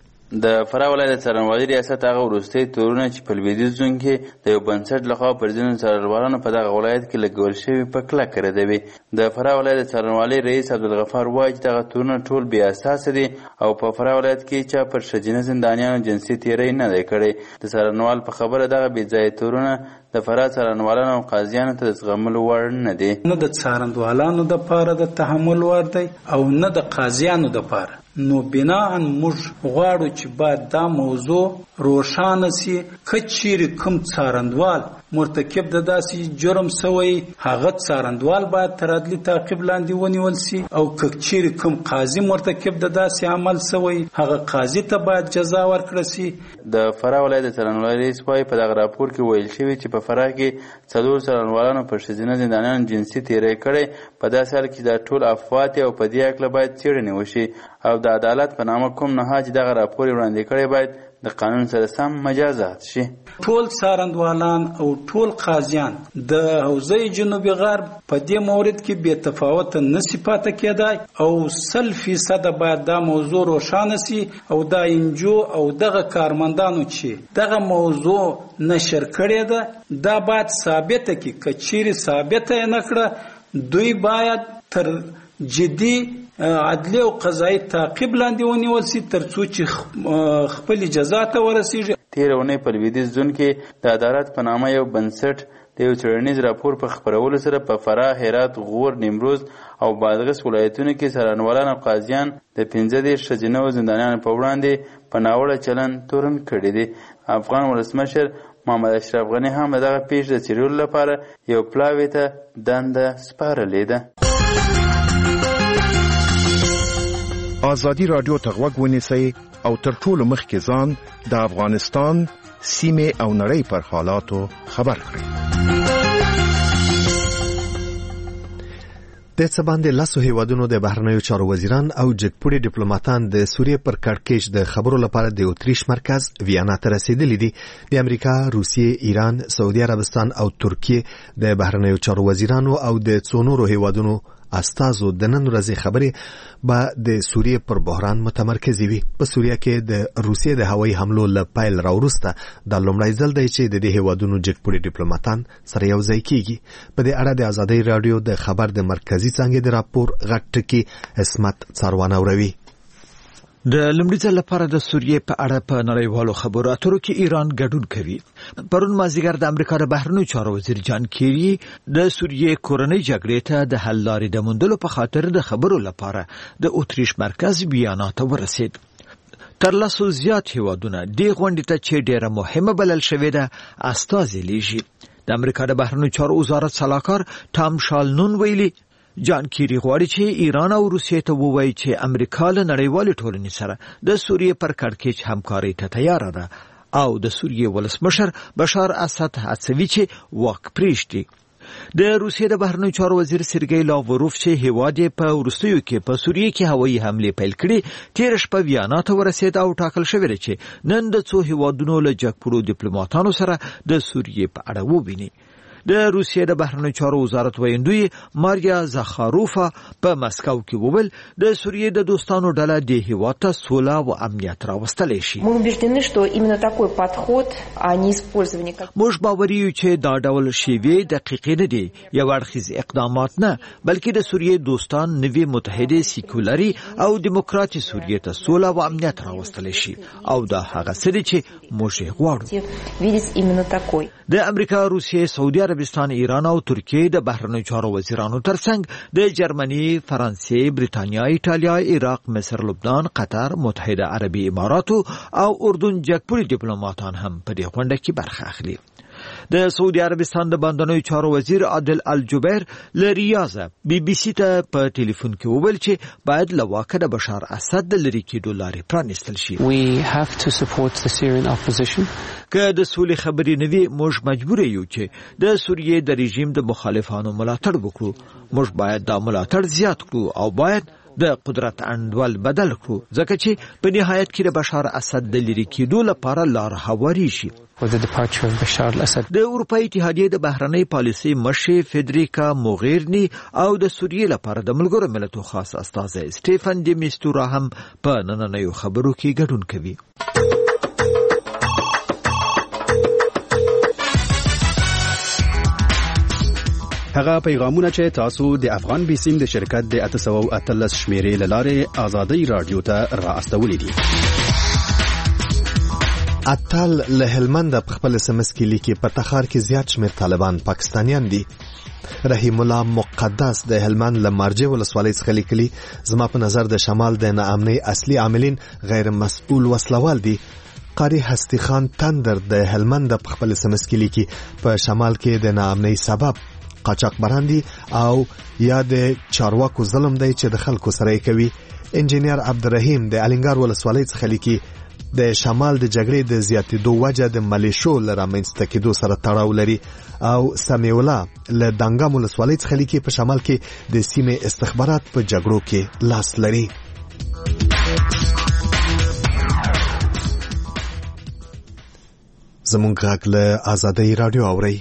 د فراه ولایت د څارنوالۍ ریاست هغه وروستي تورونه چې په لویدیځ زون کې د یو بنسټ لخوا پر ځینو څارنوالانو په دغه ولایت کې لګول شوي په کلکه ردوي. د فراه ولایت د څارنوالۍ رئیس عبدالغفار وایي چې دغه تورونه ټول بې اساسه دي او په فراه ولایت کې چا پر ښځینه زندانیانو جنسي تیری نه دی کړی. د څارنوال په خبره دغه بې ځایه تورونه د فراه څارنوالانو او قاضیانو ته د زغملو وړ نه دي. نه د څارنوالانو دپاره د تحمل وړ دی او نه د قاضیانو دپاره. نو بناً موږ غواړو چې باید دا موضوع روښانه سي. که چیرې کوم څارنوال مرتکب د داسې جرم سوی هغه څارنوال باید تر عدلي تعقیب لاندې ونیول سي او که چیرې کوم قاضي مرتکب د داسې عمل سوی هغه قاضي ته باید جزا ورکړه سي. د فراه ولایت د څارنوالۍ رئیس وایي په دغه راپور کې ویل شوي چې په فراه کې څلور څارنوالانو پر ښځینه زندانیانو جنسي تیری کړی. په داسې حال کې دا ټول افواه دي او په دې هکله باید څېړنې وشي او د عدالت په نامه کوم نهاد چې دغه راپور وړاندې کړی باید د قانون سره سم مجازات شي. ټول څارنوالان او ټول قاضیان د حوزې جنوبي غرب په دې مورد کې بې تفاوته نشي پاتې کېدای او سل فیصده باید دا موضوع روښانه سي او دا انجو او دغه کارمندانو چې دغه موضوع نشر کړې ده دا باید ثابته کړي. که چیرې ثابته یې نه کړه دوی باید تر جدي عدلی او قضایي تعقیب لاندې ونیول سي تر څو چې خپل جزا ته ورسیږي. تېره اونۍ په لویدیځ زون کې د عدالت په نامه یو بنسټ د یو څېړنیز راپور په خپرولو سره په فراه، هرات، غور، نیمروز او بادغیس ولایتونو کې څارنوالان او قاضیان د پنځه دېرش ښځینه زندانیانو په وړاندې په ناوړه چلند تورن کړي دي. افغان ولسمشر محمد اشرف غني هم دغه پیښې د څېړلو لپاره یو پلاوي ته دنده سپارلې ده. آزادی رادیو ته غوږ ونیسئ او تر ټولو مخکې ځان د افغانستان سیمې او نړۍ پر حالاتو خبر کړئ. د څه باندې لسو هیوادونو د بهرنیو چارو وزیران او جګپوړي ډیپلوماټان د سوریې پر کړکېچ د خبرو لپاره د اتریش مرکز ویانا ته رسیدلي دي. د امریکا، روسیې، ایران، سعودي عربستان او ترکیې د بهرنیو چارو وزیرانو او د څو نورو هیوادونو استازو د نن ورځې خبرې به د سوریې پر بحران متمرکزې وي. په سوریه کې د روسیې د هوایي حملو له پیل راوروسته دا لومړی ځل دی چې د دې هیوادونو جګپوړي ډیپلوماټان سره یو ځای کیږي. په دې اړه د ازادۍ راډیو د خبر د مرکزي څانګې د راپور غټ ټکی عصمت څاروان اوروي. د لومړي ځل لپاره د سوریې په اړه په نړیوالو خبرو اترو کې ایران ګډون کوي. پرون مازدیګر د امریکا د بهرنیو چارو وزیر جان کیری د سوریې کورنۍ جګړې ته د حل لارې د موندلو په خاطر د خبرو لپاره د اتریش مرکز ویانا ته ورسید. تر لسو زیات هیوادونه دې غونډې ته چې ډیره مهمه بلل شوې ده استازي لیږي. د امریکا د بهرنیو چارو وزارت سلاکار ټام شالنون ویلي جان کیری غواړي چې ایران او روسیې ته ووایي چې امریکا له نړیوالې ټولنې سره د سوریې پر کړکېچ همکارۍ ته تیار ده او د سوریې ولسمشر بشار اسد هڅوي چې واک پریږدي. د روسیې د بهرنیو چارو وزیر سرګی لاوروف چې هیواد یې په وروستیو کې په سوریې کې هوایي حملې پیل کړې تیر شپه ویانا ته ورسېد او ټاکل شوی دی چې نن د څو هیوادونو له جګپوړو ډیپلوماټانو سره د سوریې په اړه وویني. د روسیې د بهرنیو چارو وزارت ویندوی ماریا زخاروفا په مسکو کې وویل د سوریې د دوستانو ډله د هیواد ته سوله او امنیت راوستلی شي. موږ باوري یو چې دا ډول شیوې دقیقې نه دي، یو اړخیز اقدامات نه، بلکې د سوریې دوستان نوي متحده سیکولري او دیموکراتي سوریې ته سوله او امنیت راوستلی شي او دا هغه څه دي چې موږ یې غواړو. د امریکا، روسیې، سعودي عربستان، ایران او ترکیې د بهرنیو چارو وزیرانو ترڅنګ د جرمني، فرانسې، بریتانیا، ایټالیا، عراق، مصر، لبنان، قطر، متحده عربي اماراتو او اردن جګپوړي ډیپلوماټان هم په دې غونډه کې برخه اخلي. د سعودي عربستان د بندرونو چارو وزیر عادل الجبیر له ریاضه بي بي سي ته په ټلیفون کې وویل چې باید له واکه د بشار اسد د لرې کېدو لارې پرانیستل شي. We have to support the Syrian opposition. که د سولې خبرې نه وي موږ مجبور یو چې د سوریې د رژیم د مخالفانو ملاتړ وکړو. موږ باید دا ملاتړ زیات کړو او باید د قدرت انډول بدل کړو ځکه چې په نهایت کې د بشار اسد د لرې کېدو لپاره لار هواري شي. د اروپای اتحادیې د بهرنۍ پالیسۍ مشر فدریکا موغیرني او د سوریې لپاره د ملګرو ملتونو خاص استازی سټیفن ډي میستورا هم په نننیو خبرو کې ګډون کوي. هغه پیغامونه چې تاسو د افغان بیسیم د شرکت د اته سوه اتلس شمیرې له لارې آزادۍ رادیو ته را استولې دي. اتل له هلمند په خپل سمس کې لیکي په تخار کې زیات شمېر طالبان پاکستانیان دي. رحیم الله مقدس د هلمند له مارجه ولسوالۍ څخه لیکلي زما په نظر د شمال د ناامنۍ اصلي عاملین غیر مسؤل وسلوال دي. قاری هستی خان تندر د هلمند په خپل سمس کې لیکي په شمال کې د ناامنۍ سبب قاچاقبران دي او یا د چارواکو ظلم دی چې د خلکو سره کوي. انجینیر عبدالرحیم د الینګار ولسوالۍ څخه لیکي د شمال د جګړې د زیاتېدو وجه د ملیشو له رامنځته کېدو سره تړاو لري او سمیع الله له دانګام ولسوالۍ څخه لیکي په شمال کې د سیمې استخبارات په جګړو کې لاس لري. زمونږ غږ له آزادۍ رادیو اورئ.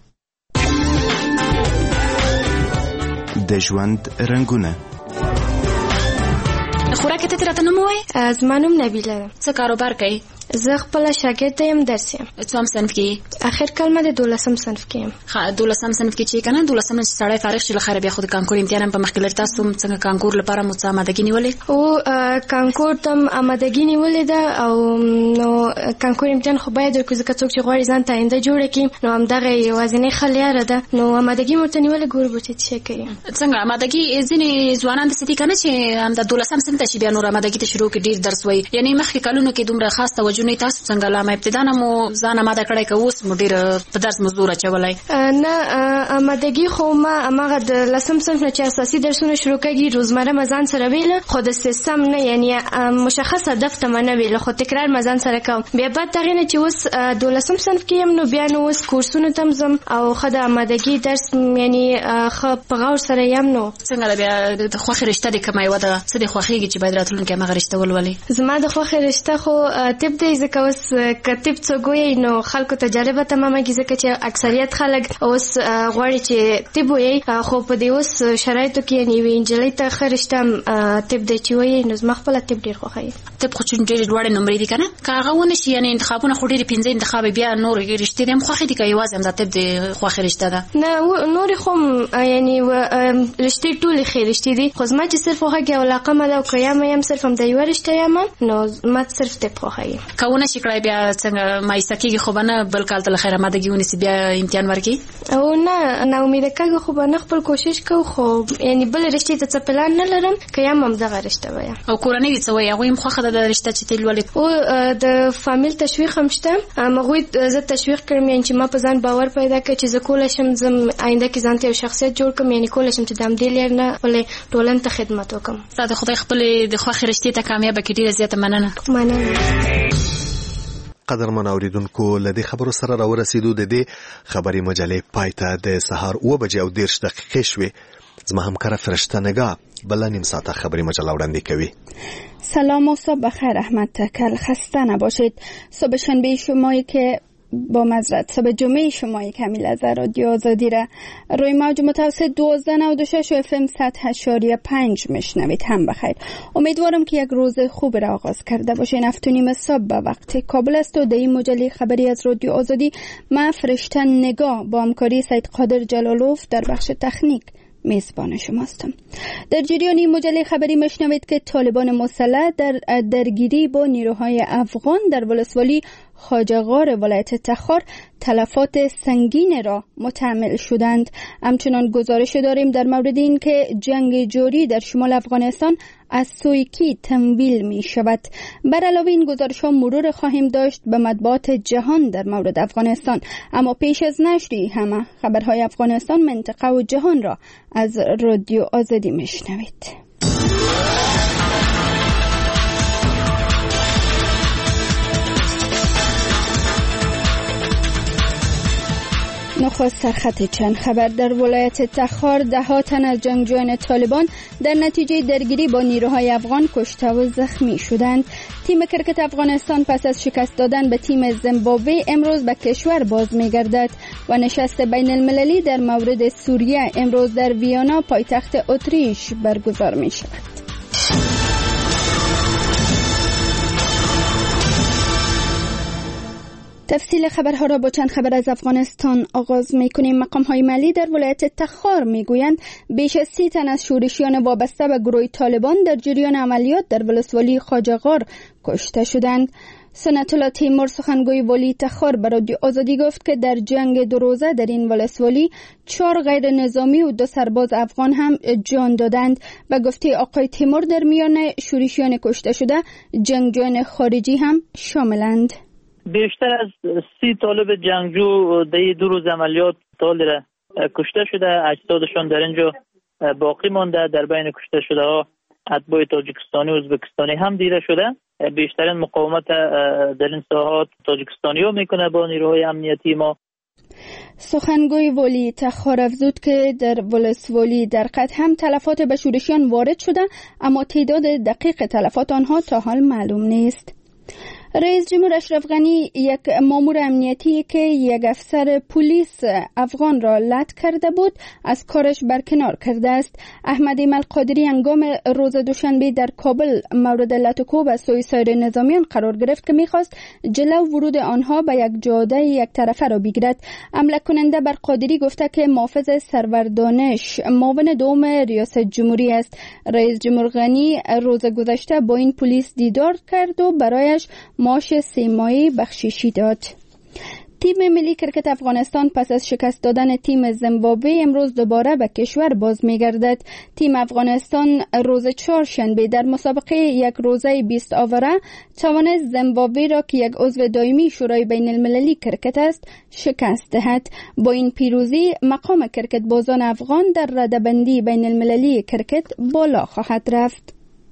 د ژوند رنګونه. خوراک ته ترته نوم وای؟ زما نوم نبیله ده. څه کاروبار کوي؟ زه خپل شاګرد یم، درس یم. څوم صنف کې؟ اخر کلمه د دولسم صنف کې یم. ها دولسم صنف کې چې کنه دولسم سړی فارغ شي لخر بیا خود کانکور امتحان په مخ کې لري. تاسو څنګه کانکور لپاره مو څه آمادګي نیولې؟ او کانکور تم آمادګي نیولې ده او نو کانکور امتحان خو باید ورکړي ځکه څوک چې غواړي ځان ته آینده جوړ کړي نو همدغه یوازینۍ حل لاره ده. نو آمادګي مو ته نیولې ګور بوتې څه کوي؟ څنګه آمادګي ځینې ځوانان د ستې کنه چې هم د دولسم صنف ته بیا نور آمادګي ته شروع کې ډیر درس وای، یعنی مخکې کلونو کې دومره خاص توجه نه تاسو څنګه لامه ابتدا نه مو ځان آماده کړی که اوس مو ډیر په درس مزدور اچولای؟ نه آمادګي خو ما هغه د لسم صنف نه چې اساسي درسونه شروع کړي روزمره مزان سره ویل خو د سیستم نه، یعنی مشخص هدف ته نه ویل خو تکرار مزان سره کوم. بیا بعد دغه نه چې اوس دولسم صنف کې یم نو بیا نو اوس کورسونه تم زم او خدای آمادګي درس یعنی خو په غور سره یم. نو څنګه بیا د خوخي رشته د کمای وده څه د خوخيږي چې باید راتلونکي هغه رشته ولولي؟ زما د خوخي رشته خو طب دی ځکه اوس کتب څوګوي نو خلکو ته جالبه تمامه ځکه چې اکثریت خلک اوس غواړي چې طب وي خو په دې اوس شرایطو کې نیوي انجلۍ ته خرشته طب دی چې وي نو زما خپل طب ډیر خوخي. طب خو چې ډیر ډوړې نمبر دي کنه کاغه ونه شي یعنی انتخابونه خو ډیر پنځه انتخاب بیا نور رشته دي خوخي دي کوي وازم د طب د خوخي رشته ده نه نور خو یعنی رشته ټول خیر رشته دي خو زما چې صرف خوخه علاقه مله او قیامه يم صرف هم د یو رشته یم نو ما صرف طب خوخي. کاونه شي کړای بیا څنګه مایسته کیږي خو نه بل کال ته خیر آمادګي ونیسي بیا امتحان ورکي او نه نه امید کېږي خو نه خپل کوشش کوو خو یعنی بل رشتې ته څه پلان نه لرم که یم هم دغه رشته وای او کورنۍ دې څه وای هغه هم خوخه د رشته چې تل ولې او د فامیل تشویق هم شته مغوی زه تشویق کړم یعنی چې ما په ځان باور پیدا کړ چې زه کولای شم زم آینده کې ځان ته شخصیت جوړ کړم یعنی کولای شم چې د همدې لار نه ولې ټولنې ته خدمت وکړم ساده خدای خپل د خوخه رشتې ته کامیاب کړي ډیره زیاته مننه مننه قدرمن اوریدونکو لدې خبرو سره راورسېدو د دې خبري مجلې پایته د سهار اوه بجې او دېرش دقیقې شوې زما همکار فرشته نگاه بلا نیم ساعته خبری مجله وړاندې کوي. سلام و صبح بخیر. احمد تکل. خسته نباشید. صبح شنبه شمایی که با مزرعت صبح جمعه شمایی کمیل از رادیو آزادی را روی موج متوسط دوازده نود و شش و اف ام صد اشاریه پنج میشنوید. هم بخیر. امیدوارم که یک روز خوب را آغاز کرده باشین. هفت و نیم صبح به وقت کابل است و در این مجله خبری از رادیو آزادی ما فرشته نگاه با همکاری سید قادر جلالوف در بخش تکنیک میزبان شماستم. در جریان این مجله خبری مشنوید که طالبان مسلح در درگیری با نیروهای افغان در ولسوالی خواجه‌غار ولایت تخار تلفات سنگین را متحمل شدند. همچنان گزارش داریم در مورد این که جنگ جاری در شمال افغانستان از سوی کی تمویل می شود. بر علاوه این گزارش ها مرور خواهیم داشت به مطبوعات جهان در مورد افغانستان. اما پیش از نشری همه خبرهای افغانستان، منطقه و جهان را از رادیو آزادی می شنوید. نخست سرخط چند خبر. در ولایت تخار ده ها تن از جنگجویان طالبان در نتیجه درگیری با نیروهای افغان کشته و زخمی شدند. تیم کرکت افغانستان پس از شکست دادن به تیم زیمبابوه امروز به کشور باز می‌گردد و نشست بین المللی در مورد سوریه امروز در ویانا پایتخت اتریش برگزار می‌شود. تفصیل خبرها را با چند خبر از افغانستان آغاز می‌کنیم. مقام‌های محلی در ولایت تخار می‌گویند بیش از سی تن از شورشیان وابسته به گروه طالبان در جریان عملیات در ولسوالی خواجه‌غار کشته شدند. سنت الله تیمور سخنگوی والی تخار به رادیو آزادی گفت که در جنگ دو روزه در این ولسوالی چهار غیر نظامی و دو سرباز افغان هم جان دادند و گفته آقای تیمور در میان شورشیان کشته شده جنگجویان خارجی هم شاملند. بیشتر از سی طالب جنگجو در دو روز عملیات طالب کشته شده، اجسادشان در اینجا باقی مانده. در بین کشته شده ها اتباع تاجیکستانی و ازبکستانی هم دیده شده. بیشترین مقاومت در این ساحات تاجیکستانی ها میکنه با نیروهای امنیتی ما. سخنگوی والی تخار افزود که در ولسوالی در قد هم تلفات به شورشیان وارد شده، اما تعداد دقیق تلفات آنها تا حال معلوم نیست. رئیس جمهور اشرف غنی یک مامور امنیتی که یک افسر پلیس افغان را لط کرده بود از کارش برکنار کرده است. احمد ایمل قادری هنگام روز دوشنبه در کابل مورد لط و کوب از سوی سایر نظامیان قرار گرفت که میخواست جلو ورود آنها به یک جاده یک طرفه را بگیرد. حمله کننده بر قادری گفته که محافظ سرور دانش معاون دوم ریاست جمهوری است. رئیس جمهور غنی روز گذشته با این پلیس دیدار کرد و برایش معاش سه ماهه بخششی داد. تیم ملی کرکت افغانستان پس از شکست دادن تیم زیمبابوه امروز دوباره به کشور باز می‌گردد. تیم افغانستان روز چهارشنبه در مسابقه یک روزه بیست آوره توانست زیمبابوه را که یک عضو دائمی شورای بین المللی کرکت است شکست دهد. با این پیروزی مقام کرکت بازان افغان در رده‌بندی بین المللی کرکت بالا خواهد رفت.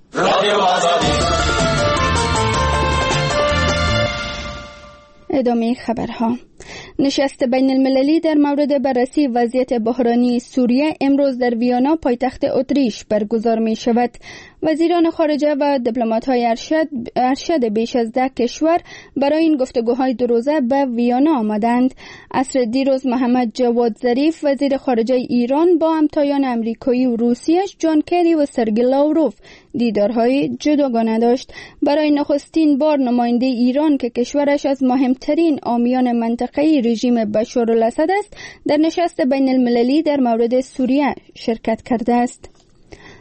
ادامه خبرها. نشست بین المللی در مورد بررسی وضعیت بحرانی سوریه امروز در ویانا پایتخت اتریش برگزار می شود. وزیران خارجه و دیپلمات‌های ارشد ارشد بیش از ده کشور برای این گفتگوهای دو روزه به ویانا آمدند. عصر دیروز محمد جواد ظریف وزیر خارجه ایران با همتایان آمریکایی و روسیه‌اش جان کری و سرگئی لاوروف دیدارهای جداگانه داشت. برای نخستین بار نماینده ایران که کشورش از مهمترین حامیان منطقه‌ای رژیم بشار الاسد است در نشست بین المللی در مورد سوریه شرکت کرده است.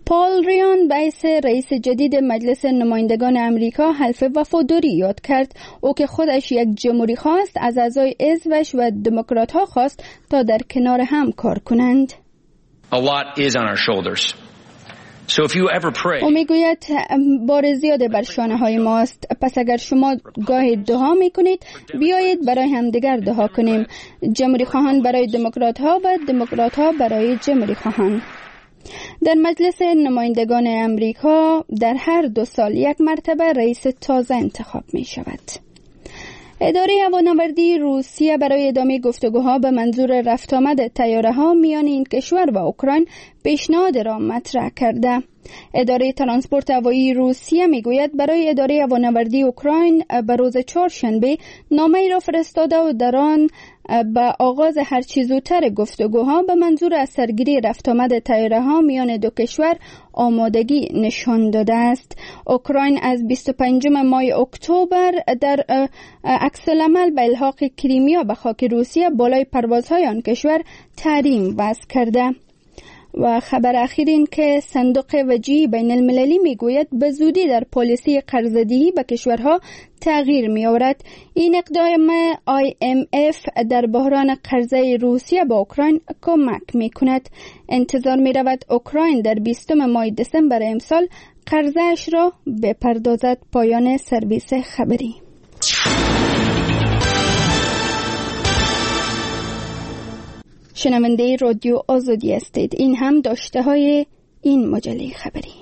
پال ریان بیس رئیس جدید مجلس نمایندگان امریکا حلف وفاداری یاد کرد. او که خودش یک جمهوری خواست از اعضای حزبش و دموکرات ها خواست تا در کنار هم کار کنند. A lot is on our shoulders. So if you ever pray, او میگوید بار زیاده بر شانه های ماست. پس اگر شما گاهی دعا میکنید بیایید برای همدیگر دعا کنیم. جمهوری خواهان برای دموکرات ها و دموکرات ها برای جمهوری خواهان. در مجلس نمایندگان امریکا در هر دو سال یک مرتبه رئیس تازه انتخاب می شود. اداره هوانوردی روسیه برای ادامه گفتگوها به منظور رفت آمد طیاره ها میان این کشور و اوکراین پیشنهاد را مطرح کرده. اداره ترانسپورت هوایی روسیه میگوید برای اداره هوانوردی اوکراین به روز چهارشنبه نامه‌ای را فرستاده و در آن به آغاز هر چه زودتر گفتگوها به منظور از سرگیری رفت آمد طیاره ها میان دو کشور آمادگی نشان داده است. اوکراین از بیست و پنجم ماه اکتبر در عکس العمل به الحاق کریمیا به خاک روسیه بالای پروازهای آن کشور تحریم وضع کرده. و خبر اخیر این که صندوق وجهی بین المللی میگوید به زودی در پالیسی قرضه‌دهی به کشورها تغییر می آورد. این اقدام آی ام اف در بحران قرضه روسیه با اوکراین کمک می کند. انتظار می رود اوکراین در بیستم ماه دسامبر امسال قرضه‌اش را بپردازد. پایان سرویس خبری. شنونده رادیو آزادی هستید. این هم داشته های این مجله خبری.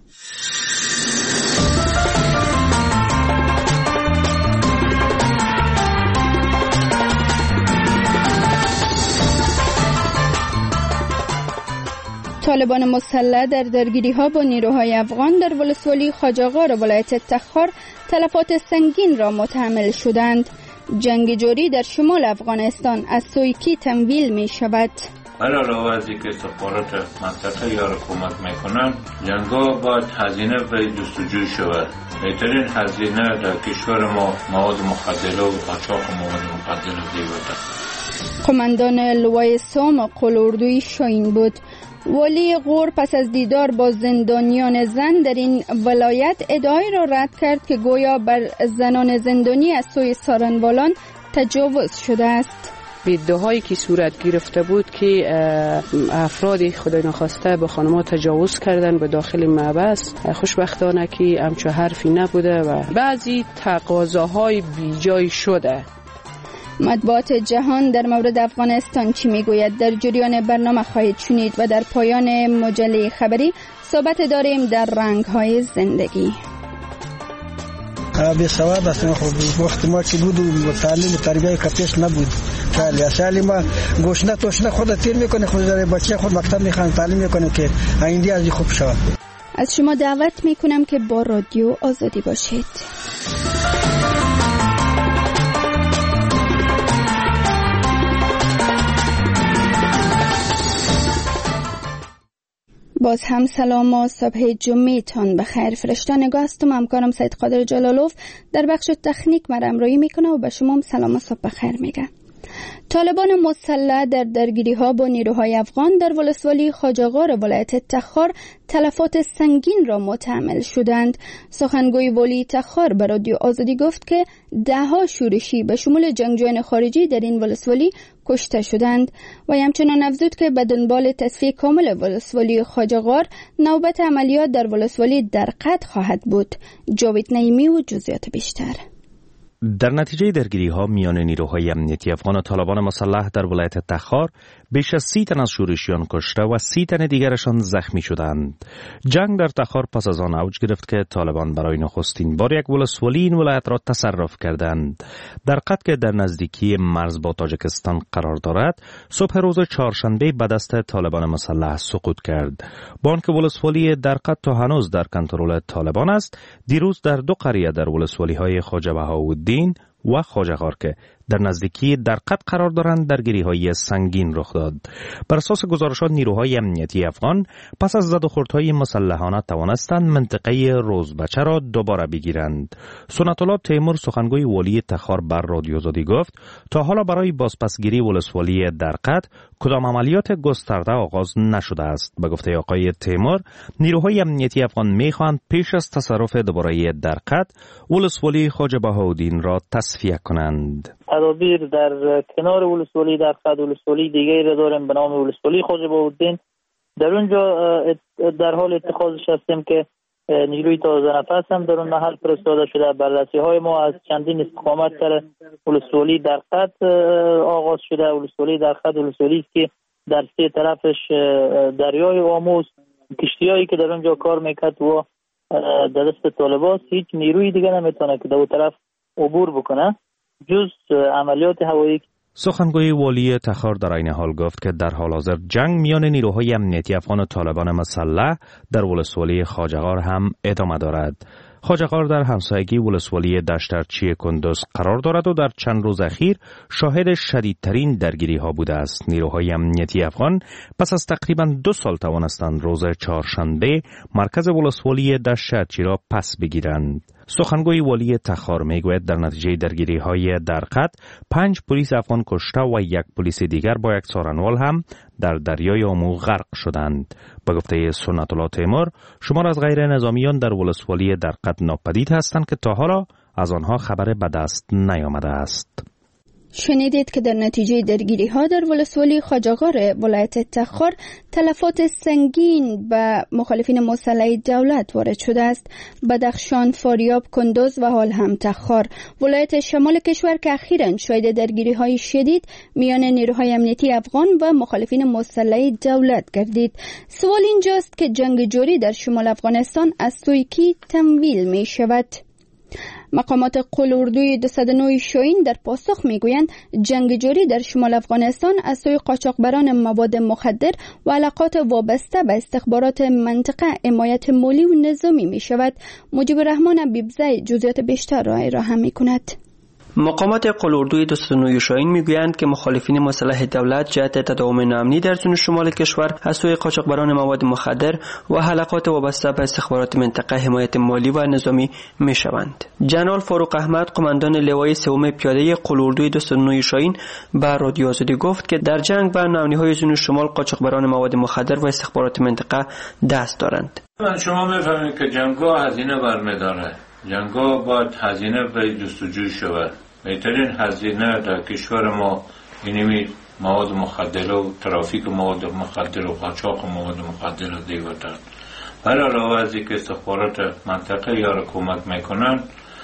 طالبان مسلح در درگیری ها با نیروهای افغان در ولسوالی خواجه‌آقا ولایت تخار تلفات سنگین را متحمل شدند. جنگ جاری در شمال افغانستان از سوی کی تمویل می شود؟ علاوه از اینکه استخبارات منطقه یا حکومت میکنن، جنگا باید هزینه به جستجوی شود. بهترین هزینه در کشور ما مواد مخدره و قاچاق مواد مخدره دیوده. قماندان لوای سوم قل اردوی شاهین بود. ولی غور پس از دیدار با زندانیان زن در این ولایت ادعای را رد کرد که گویا بر زنان زندانی از سوی سارنوالان تجاوز شده است. ادعاهایی که صورت گرفته بود که افراد خدای ناخواسته به خانم‌ها تجاوز کردن به داخل محبس، خوشبختانه که همچو حرفی نبوده و بعضی تقاضاهای بیجای شده. مطبوعات جهان در مورد افغانستان چی میگوید؟ در جریان برنامه خواهید شنید و در پایان مجله خبری صحبت داریم در رنگ‌های زندگی. به سواد هستم. خب وقتی ما که بودیم تعلیم و تربیه کپیش نبود. خیلی اصلی ما گوشنه توشنه خود تیر میکنه، خود داره بچه خود مکتب میخوان تعلیم میکنه که آینده از خوب شود. از شما دعوت میکنم که با رادیو آزادی باشید. باز هم سلام و صبح جمعه تان بخیر. فرشته نگاه هستم. همکارم سید قادر جلالوف در بخش تکنیک مرا همراهی میکنه و به شما سلام و صبح بخیر میگه. طالبان مسلح در درگیری ها با نیروهای افغان در ولسوالی خواجه‌آقا ولایت تخار تلفات سنگین را متحمل شدند. سخنگوی ولی تخار به رادیو آزادی گفت که ده ها شورشی به شمول جنگجویان خارجی در این ولسوالی کشته شدند و همچنان افزود که به دنبال تصفیه کامل ولسوالی خواجه‌آقا نوبت عملیات در ولسوالی درقد خواهد بود. جاوید نعیمی و جزئیات بیشتر. در نتیجه درگیری ها میان نیروهای امنیتی افغان و طالبان مسلح در ولایت تخار بیش از سی تن از شورشیان کشته و سی تن دیگرشان زخمی شدند. جنگ در تخار پس از آن اوج گرفت که طالبان برای نخستین بار یک ولسوالی این ولایت را تصرف کردند. درقد که در نزدیکی مرز با تاجیکستان قرار دارد، صبح روز چهارشنبه به دست طالبان مسلح سقوط کرد. با آنکه ولسوالی درقد تا هنوز در کنترل طالبان است، دیروز در دو قریه در ولسوالی های خواجه بهاءالدین و خواجه‌آقا که در نزدیکی درقد قرار دارند درگیری‌های سنگین رخ داد. بر اساس گزارشات نیروهای امنیتی افغان پس از زد و خوردهای مسلحانه توانستند منطقه روزبچه را دوباره بگیرند. سنت الله تیمور سخنگوی والی تخار بر رادیو آزادی گفت تا حالا برای بازپسگیری ولسوالی درقد کدام عملیات گسترده آغاز نشده است. به گفته آقای تیمور نیروهای امنیتی افغان می‌خواهند پیش از تصرف دوباره درقد ولسوالی خواجه بهاءالدین را تصفیه کنند. تدابیر در کنار ولسوالی درقد ولسوالی دیگری را داریم به نام ولسوالی خواجه بهاءالدین. در اونجا در حال اتخاذش هستیم که نیروی تازه نفس هم در اون محل فرستاده شده. بررسی های ما از چندین استقامت سر ولسوالی درقد آغاز شده. ولسوالی درقد ولسوالی است که در سه طرفش دریای آموز، کشتیایی که در اونجا کار میکرد و در دست طالباست. هیچ نیروی دیگه نمیتونه که در اون طرف عبور بکنه جز عملیات هوایی. سخنگوی والی تخار در این حال گفت که در حال حاضر جنگ میان نیروهای امنیتی افغان و طالبان مسلح در ولسوالی خواجه‌غار هم ادامه دارد. خواجه‌غار در همسایگی ولسوالی دشترچی کندوز قرار دارد و در چند روز اخیر شاهد شدیدترین درگیری ها بوده است. نیروهای امنیتی افغان پس از تقریبا دو سال توانستند روز چهارشنبه مرکز ولسوالی دشترچی را پس بگیرند. سخنگوی والی تخار میگوید در نتیجه درگیری های درقد پنج پلیس افغان کشته و یک پلیس دیگر با یک سارنوال هم در دریای آمو غرق شدند. به گفته سنت الله تیمور شمار از غیر نظامیان در ولسوالی درقد ناپدید هستند که تا حالا از آنها خبر به دست نیامده است. شنیدید که در نتیجه درگیری ها در ولسوالی خواجه‌غار ولایت تخار تلفات سنگین به مخالفین مسلح دولت وارد شده است. بدخشان، فاریاب، کندوز و حال هم تخار، ولایت شمال کشور که اخیراً شاهد درگیری های شدید میان نیروهای امنیتی افغان و مخالفین مسلح دولت گردید. سوال اینجاست که جنگ جوری در شمال افغانستان از سوی کی تمویل می شود؟ مقامات قول اردوی دویست و نه شاهین در پاسخ میگویند جنگ جوری در شمال افغانستان از سوی قاچاقبران مواد مخدر و علاقات وابسته به استخبارات منطقه حمایت مالی و نظامی می شود. مجیب الرحمن بیبزای جزئیات بیشتر را ارائه می کند. مقامات قول اردوی دویست و نه شاهین میگویند که مخالفین مسلح دولت جهت تداوم ناامنی در زون شمال کشور از سوی قاچاقبران مواد مخدر و حلقات وابسته به استخبارات منطقه حمایت مالی و نظامی میشوند. جنرال فاروق احمد قماندان لوای سوم پیاده قول اردوی دویست و نه شاهین به رادیو آزادی گفت که در جنگ با ناامنی‌های زون شمال قاچاقبران مواد مخدر و استخبارات منطقه دست دارند. من شما میفهمید که جنگ‌ها هزینه برمی‌داره. جنگا باید هزینه به جستجوی شود. بهترین هزینه در کشور ما اینمی مواد مخدر و ترافیک مواد مخدر و قاچاق مواد مخدر دیوتن. برای علاوه از اینکه استخبارات منطقه یا را کمک میکنن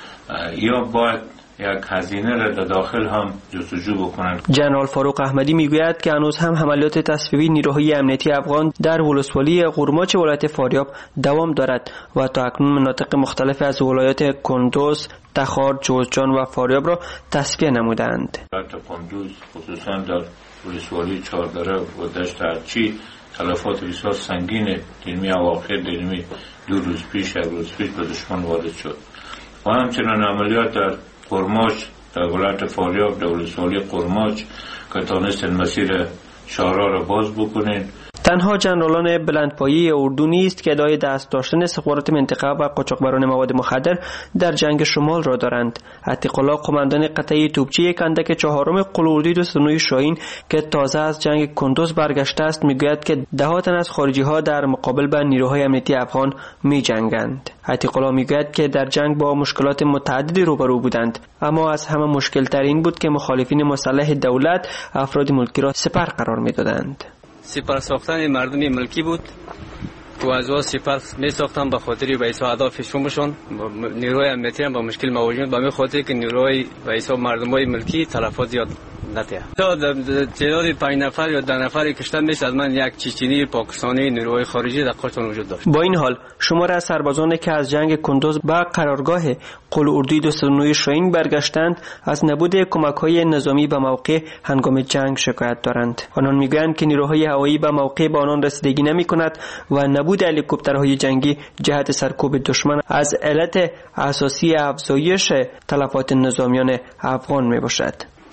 یا باید یک هزینه را در داخل هم جستجو بکنند. جنرال فاروق احمدی میگوید که هنوز هم عملیات تصفیه‌ای نیروهای امنیتی افغان در ولسوالی قورماچ ولایت فاریاب دوام دارد و تا اکنون مناطق مختلف از ولایات کندوز، تخار، جوزجان و فاریاب را تصفیه نمودند. ولایت کندوز خصوصا در ولسوالی چهاردره و دشت ارچی تلفات بسیار سنگین دلمی اواخر دلمی دو روز پیش یک روز پیش به دشمن وارد شد و همچنان عملیات در قورماچ در ولایت فاریاب در ولسوالی قورماچ که تانستن مسیر شارا را باز بکنین. تنها جنرالان بلندپایه اردو نیست که ادعای دست داشتن استخبارات منطقه و قاچاقبران مواد مخدر در جنگ شمال را دارند. عتیق الله قماندان قطعه توپچی کندک چهارم قول اردوی دویست و نه شاهین که تازه از جنگ کندوز برگشته است میگوید که ده تن از خارجی ها در مقابل با نیروهای امنیتی افغان می جنگند. عتیق الله میگوید که در جنگ با مشکلات متعددی روبرو بودند، اما از همه مشکل تر این بود که مخالفین مسلح دولت افراد ملکی را سپر قرار میدادند. سپر ساختن مردمی ملکی بود تو از واسه سپر می ساختن به خاطر به حساب اهدافشون. نیروهای امنیتی هم با مشکل مواجهند به خاطر که نیروهای به حساب مردمای ملکی تلفات زیاد نتیه. تا تعداد پنج نفر یا ده نفر کشته میشه از من یک چچنی پاکستانی نیروهای خارجی در قطر وجود داشت. با این حال شمار از سربازانی که از جنگ کندوز به قرارگاه قول اردوی دویست و نه شاهین برگشتند از نبود کمک‌های نظامی به موقع هنگام جنگ شکایت دارند. آنان میگویند که نیروهای هوایی به موقع به آنان رسیدگی نمی‌کند و نبود هلیکوپترهای جنگی جهت سرکوب دشمن از علت اساسی افزایش تلفات نظامیان افغان میباشد.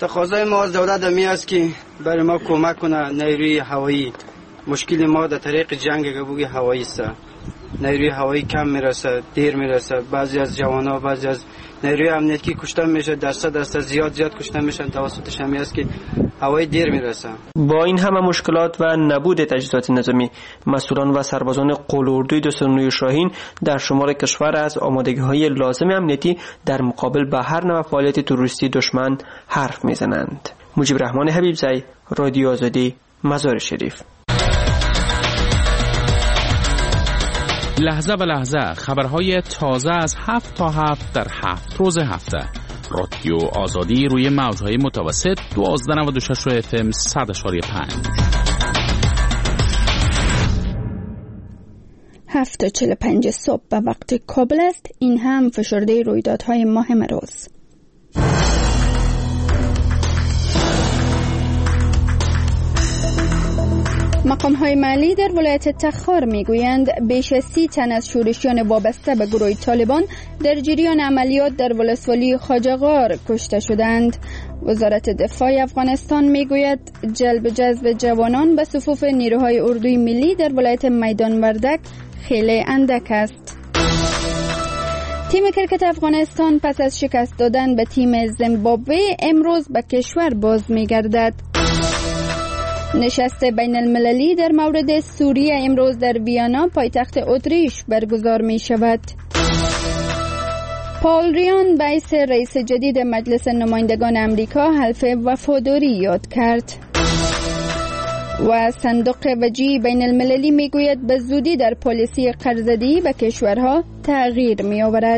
تقاضای ما از دولت می است که برای ما کمک کنه نیروی هوایی. مشکل ما در طریق جنگ گبوی هوایی است. نیروی هوایی کم میرسه، دیر میرسه. بعضی از جوانا، بعضی از نیروی امنیتی کشته میشه، درصد درصد زیاد زیاد کشته میشن توسط شمی است که هوایی دیر میرسه. با این همه مشکلات و نبود تجهیزات نظامی، مسئولان و سربازان قلاردوی دوستانوی شاهین در شمال کشور از آمادگی‌های لازم امنیتی در مقابل به هر نوع فعالیت تروریستی دشمن حرف میزنند. مجیب رحمان حبیبزی، رادیو آزادی، مزار شریف. لحظه به لحظه خبرهای تازه از هفت تا هفت در هفت روز هفته. رادیو آزادی روی موجهای متوسط دوازده نود و شش اف ام صد اشاری پنج. هفت و چهل و پنج صبح به وقت کابل است. این هم فشرده رویدادهای ماه روز. مقام‌های محلی در ولایت تخار میگویند بیش از سی تن از شورشیان وابسته به گروه طالبان در جریان عملیات در ولسوالی خواجه‌غار کشته شدند. وزارت دفاع افغانستان میگوید جلب جذب جوانان به صفوف نیروهای اردوی ملی در ولایت میدان وردک خیلی اندک است. تیم کرکت افغانستان پس از شکست دادن به تیم زیمبابوه امروز به کشور باز میگردد. نشست بین المللی در مورد سوریه امروز در ویانا پایتخت اتریش برگزار می شود. پال ریان باعث رئیس جدید مجلس نمایندگان امریکا حلف وفاداری یاد کرد. و صندوق وجی بین المللی می گوید به زودی در پالیسی قرضدهی به کشورها تغییر می آورد.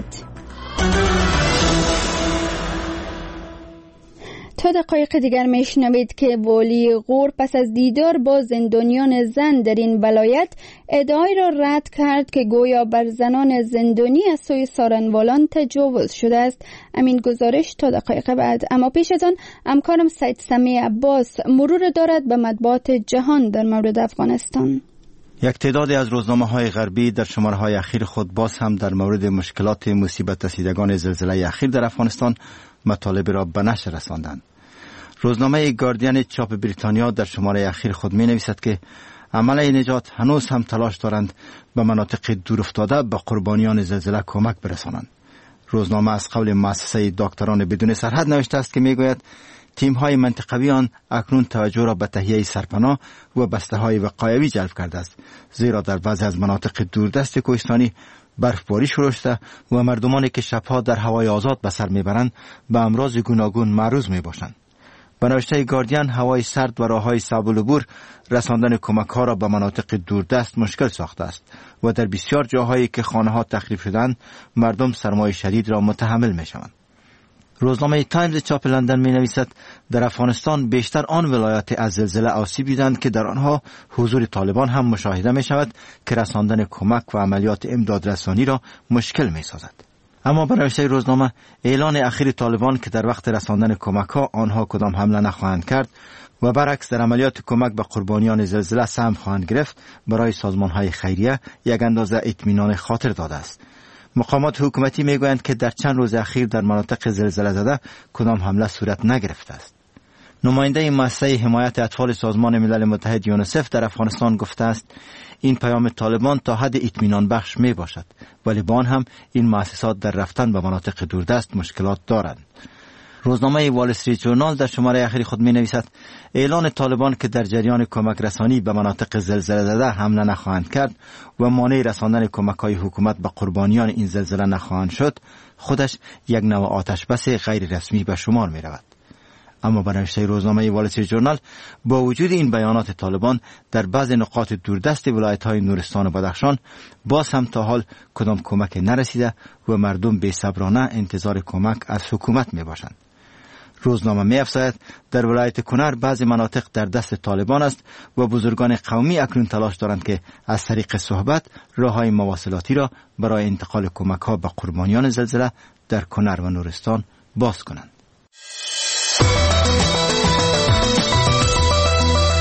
تا دقایق دیگر میشنوید که والی غور پس از دیدار با زندانیان زن در این ولایت ادعای را رد کرد که گویا بر زنان زندانی از سوی سارنوالان تجاوز شده است. امین گزارش تا دقایق بعد. اما پیش از آن همکارم سید سمی عباس مرور دارد به مطبوعات جهان در مورد افغانستان. یک تعدادی از روزنامه‌های غربی در شماره‌های اخیر خود باز هم در مورد مشکلات مصیبت رسیدگان زلزله اخیر در افغانستان مطالب را به نشر رساندند. روزنامه گاردین چاپ بریتانیا در شماره اخیر خود می نویسد که عمله نجات هنوز هم تلاش دارند به مناطق دورافتاده به قربانیان زلزله کمک برسانند. روزنامه از قول مؤسسه دکتران بدون سرحد نوشته است که می گوید تیم های منطقوی آن اکنون توجه را به تهیه سرپناه و بسته های وقایوی جلب کرده است، زیرا در بعضی از مناطق دوردست کوهستانی برفباری شروع شده و مردمانی که شبها در هوای آزاد به سر میبرند به امراض گوناگون معرض می باشند. به نوشته گاردین هوای سرد و راههای صعب العبور رساندن کمک ها را به مناطق دوردست مشکل ساخته است و در بسیار جاهایی که خانه ها تخریب شدند مردم سرمای شدید را متحمل می شوند. روزنامه تایمز چاپ لندن می نویسد در افغانستان بیشتر آن ولایات از زلزله آسیب دیدند که در آنها حضور طالبان هم مشاهده می شود که رساندن کمک و عملیات امداد رسانی را مشکل می سازد. اما به نوشته روزنامه اعلان اخیر طالبان که در وقت رساندن کمک ها آنها کدام حمله نخواهند کرد و برعکس در عملیات کمک به قربانیان زلزله سهم خواهند گرفت برای سازمان های خیریه یک اندازه اطمینان خاطر داده است. مقامات حکومتی میگویند که در چند روز اخیر در مناطق زلزله زده کدام حمله صورت نگرفته است. نماینده مؤسسه حمایت اطفال سازمان ملل متحد یونیسف در افغانستان گفته است این پیام طالبان تا حد اطمینان بخش می باشد، ولی با آن هم این مؤسسات در رفتن به مناطق دوردست مشکلات دارند. روزنامه وال استریت ژورنال در شماره اخیر خود می نویسد اعلان طالبان که در جریان کمک رسانی به مناطق زلزله زده حمله نخواهند کرد و مانع رساندن کمک های حکومت به قربانیان این زلزله نخواهند شد خودش یک نوع آتش بس غیر رسمی به شمار می رود. اما به نوشته روزنامه وال استریت ژورنال با وجود این بیانات طالبان در بعضی نقاط دوردست ولایت‌های نورستان و بدخشان باز هم تا حال کدام کمک نرسیده و مردم بی‌صبرانه انتظار کمک از حکومت میباشند. روزنامه می‌افزاید در ولایت کنر بعضی مناطق در دست طالبان است و بزرگان قومی اکنون تلاش دارند که از طریق صحبت راه‌های مواصلاتی را برای انتقال کمک‌ها به قربانیان زلزله در کنر و نورستان باز کنند.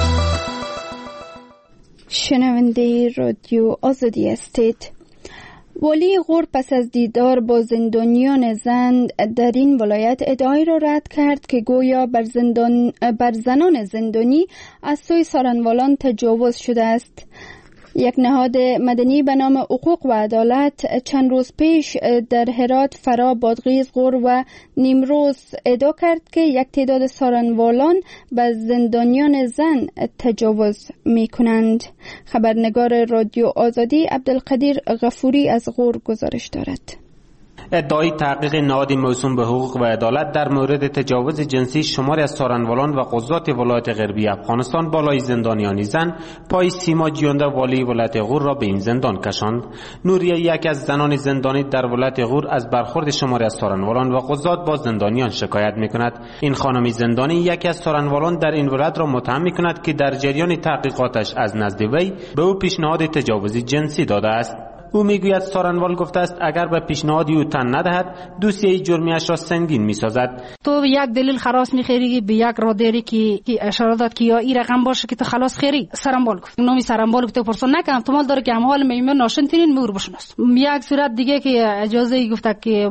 شنونده رادیو آزادی هستید. والی غور پس از دیدار با زندانیان زن در این ولایت ادعای را رد کرد که گویا بر, زندان بر زنان زندانی از سوی سارنوالان تجاوز شده است. یک نهاد مدنی به نام حقوق و عدالت چند روز پیش در هرات، فرا، بادغیس، غور و نیمروز ادعا کرد که یک تعداد سارنوالان به زندانیان زن تجاوز می کنند. خبرنگار رادیو آزادی عبدالقدیر غفوری از غور گزارش دارد. ادعای تحقیق نهاد موسوم به حقوق و عدالت در مورد تجاوز جنسی شماری از سارنوالان و قضات ولایت غربی افغانستان بالای زندانیان زن پای سیما جیانده والی ولایت غور را به این زندان کشاند. نوریه، یک از زنان زندانی در ولایت غور، از برخورد شماری از سارنوالان و قضات با زندانیان شکایت میکند. این خانم زندانی یکی از سارنوالان در این ولایت را متهم میکند که در جریان تحقیقاتش از نزد وی به او پیشنهاد تجاوز جنسی داده است. او میگوید سارنوال گفته است اگر به پیشنهادی او تن ندهد دوسیه جرمیش را سنگین میسازد. تو یک دلیل خلاص میخیری به یک رادری که اشاره داد که یا این رقم باشه که تو خلاص خیری. سارنوال گفت نامی سارنوال گفت پرسون نکنم تو مال داره که حال میمون ناشن ترین مور بشناس. یک صورت دیگه که اجازه گفته که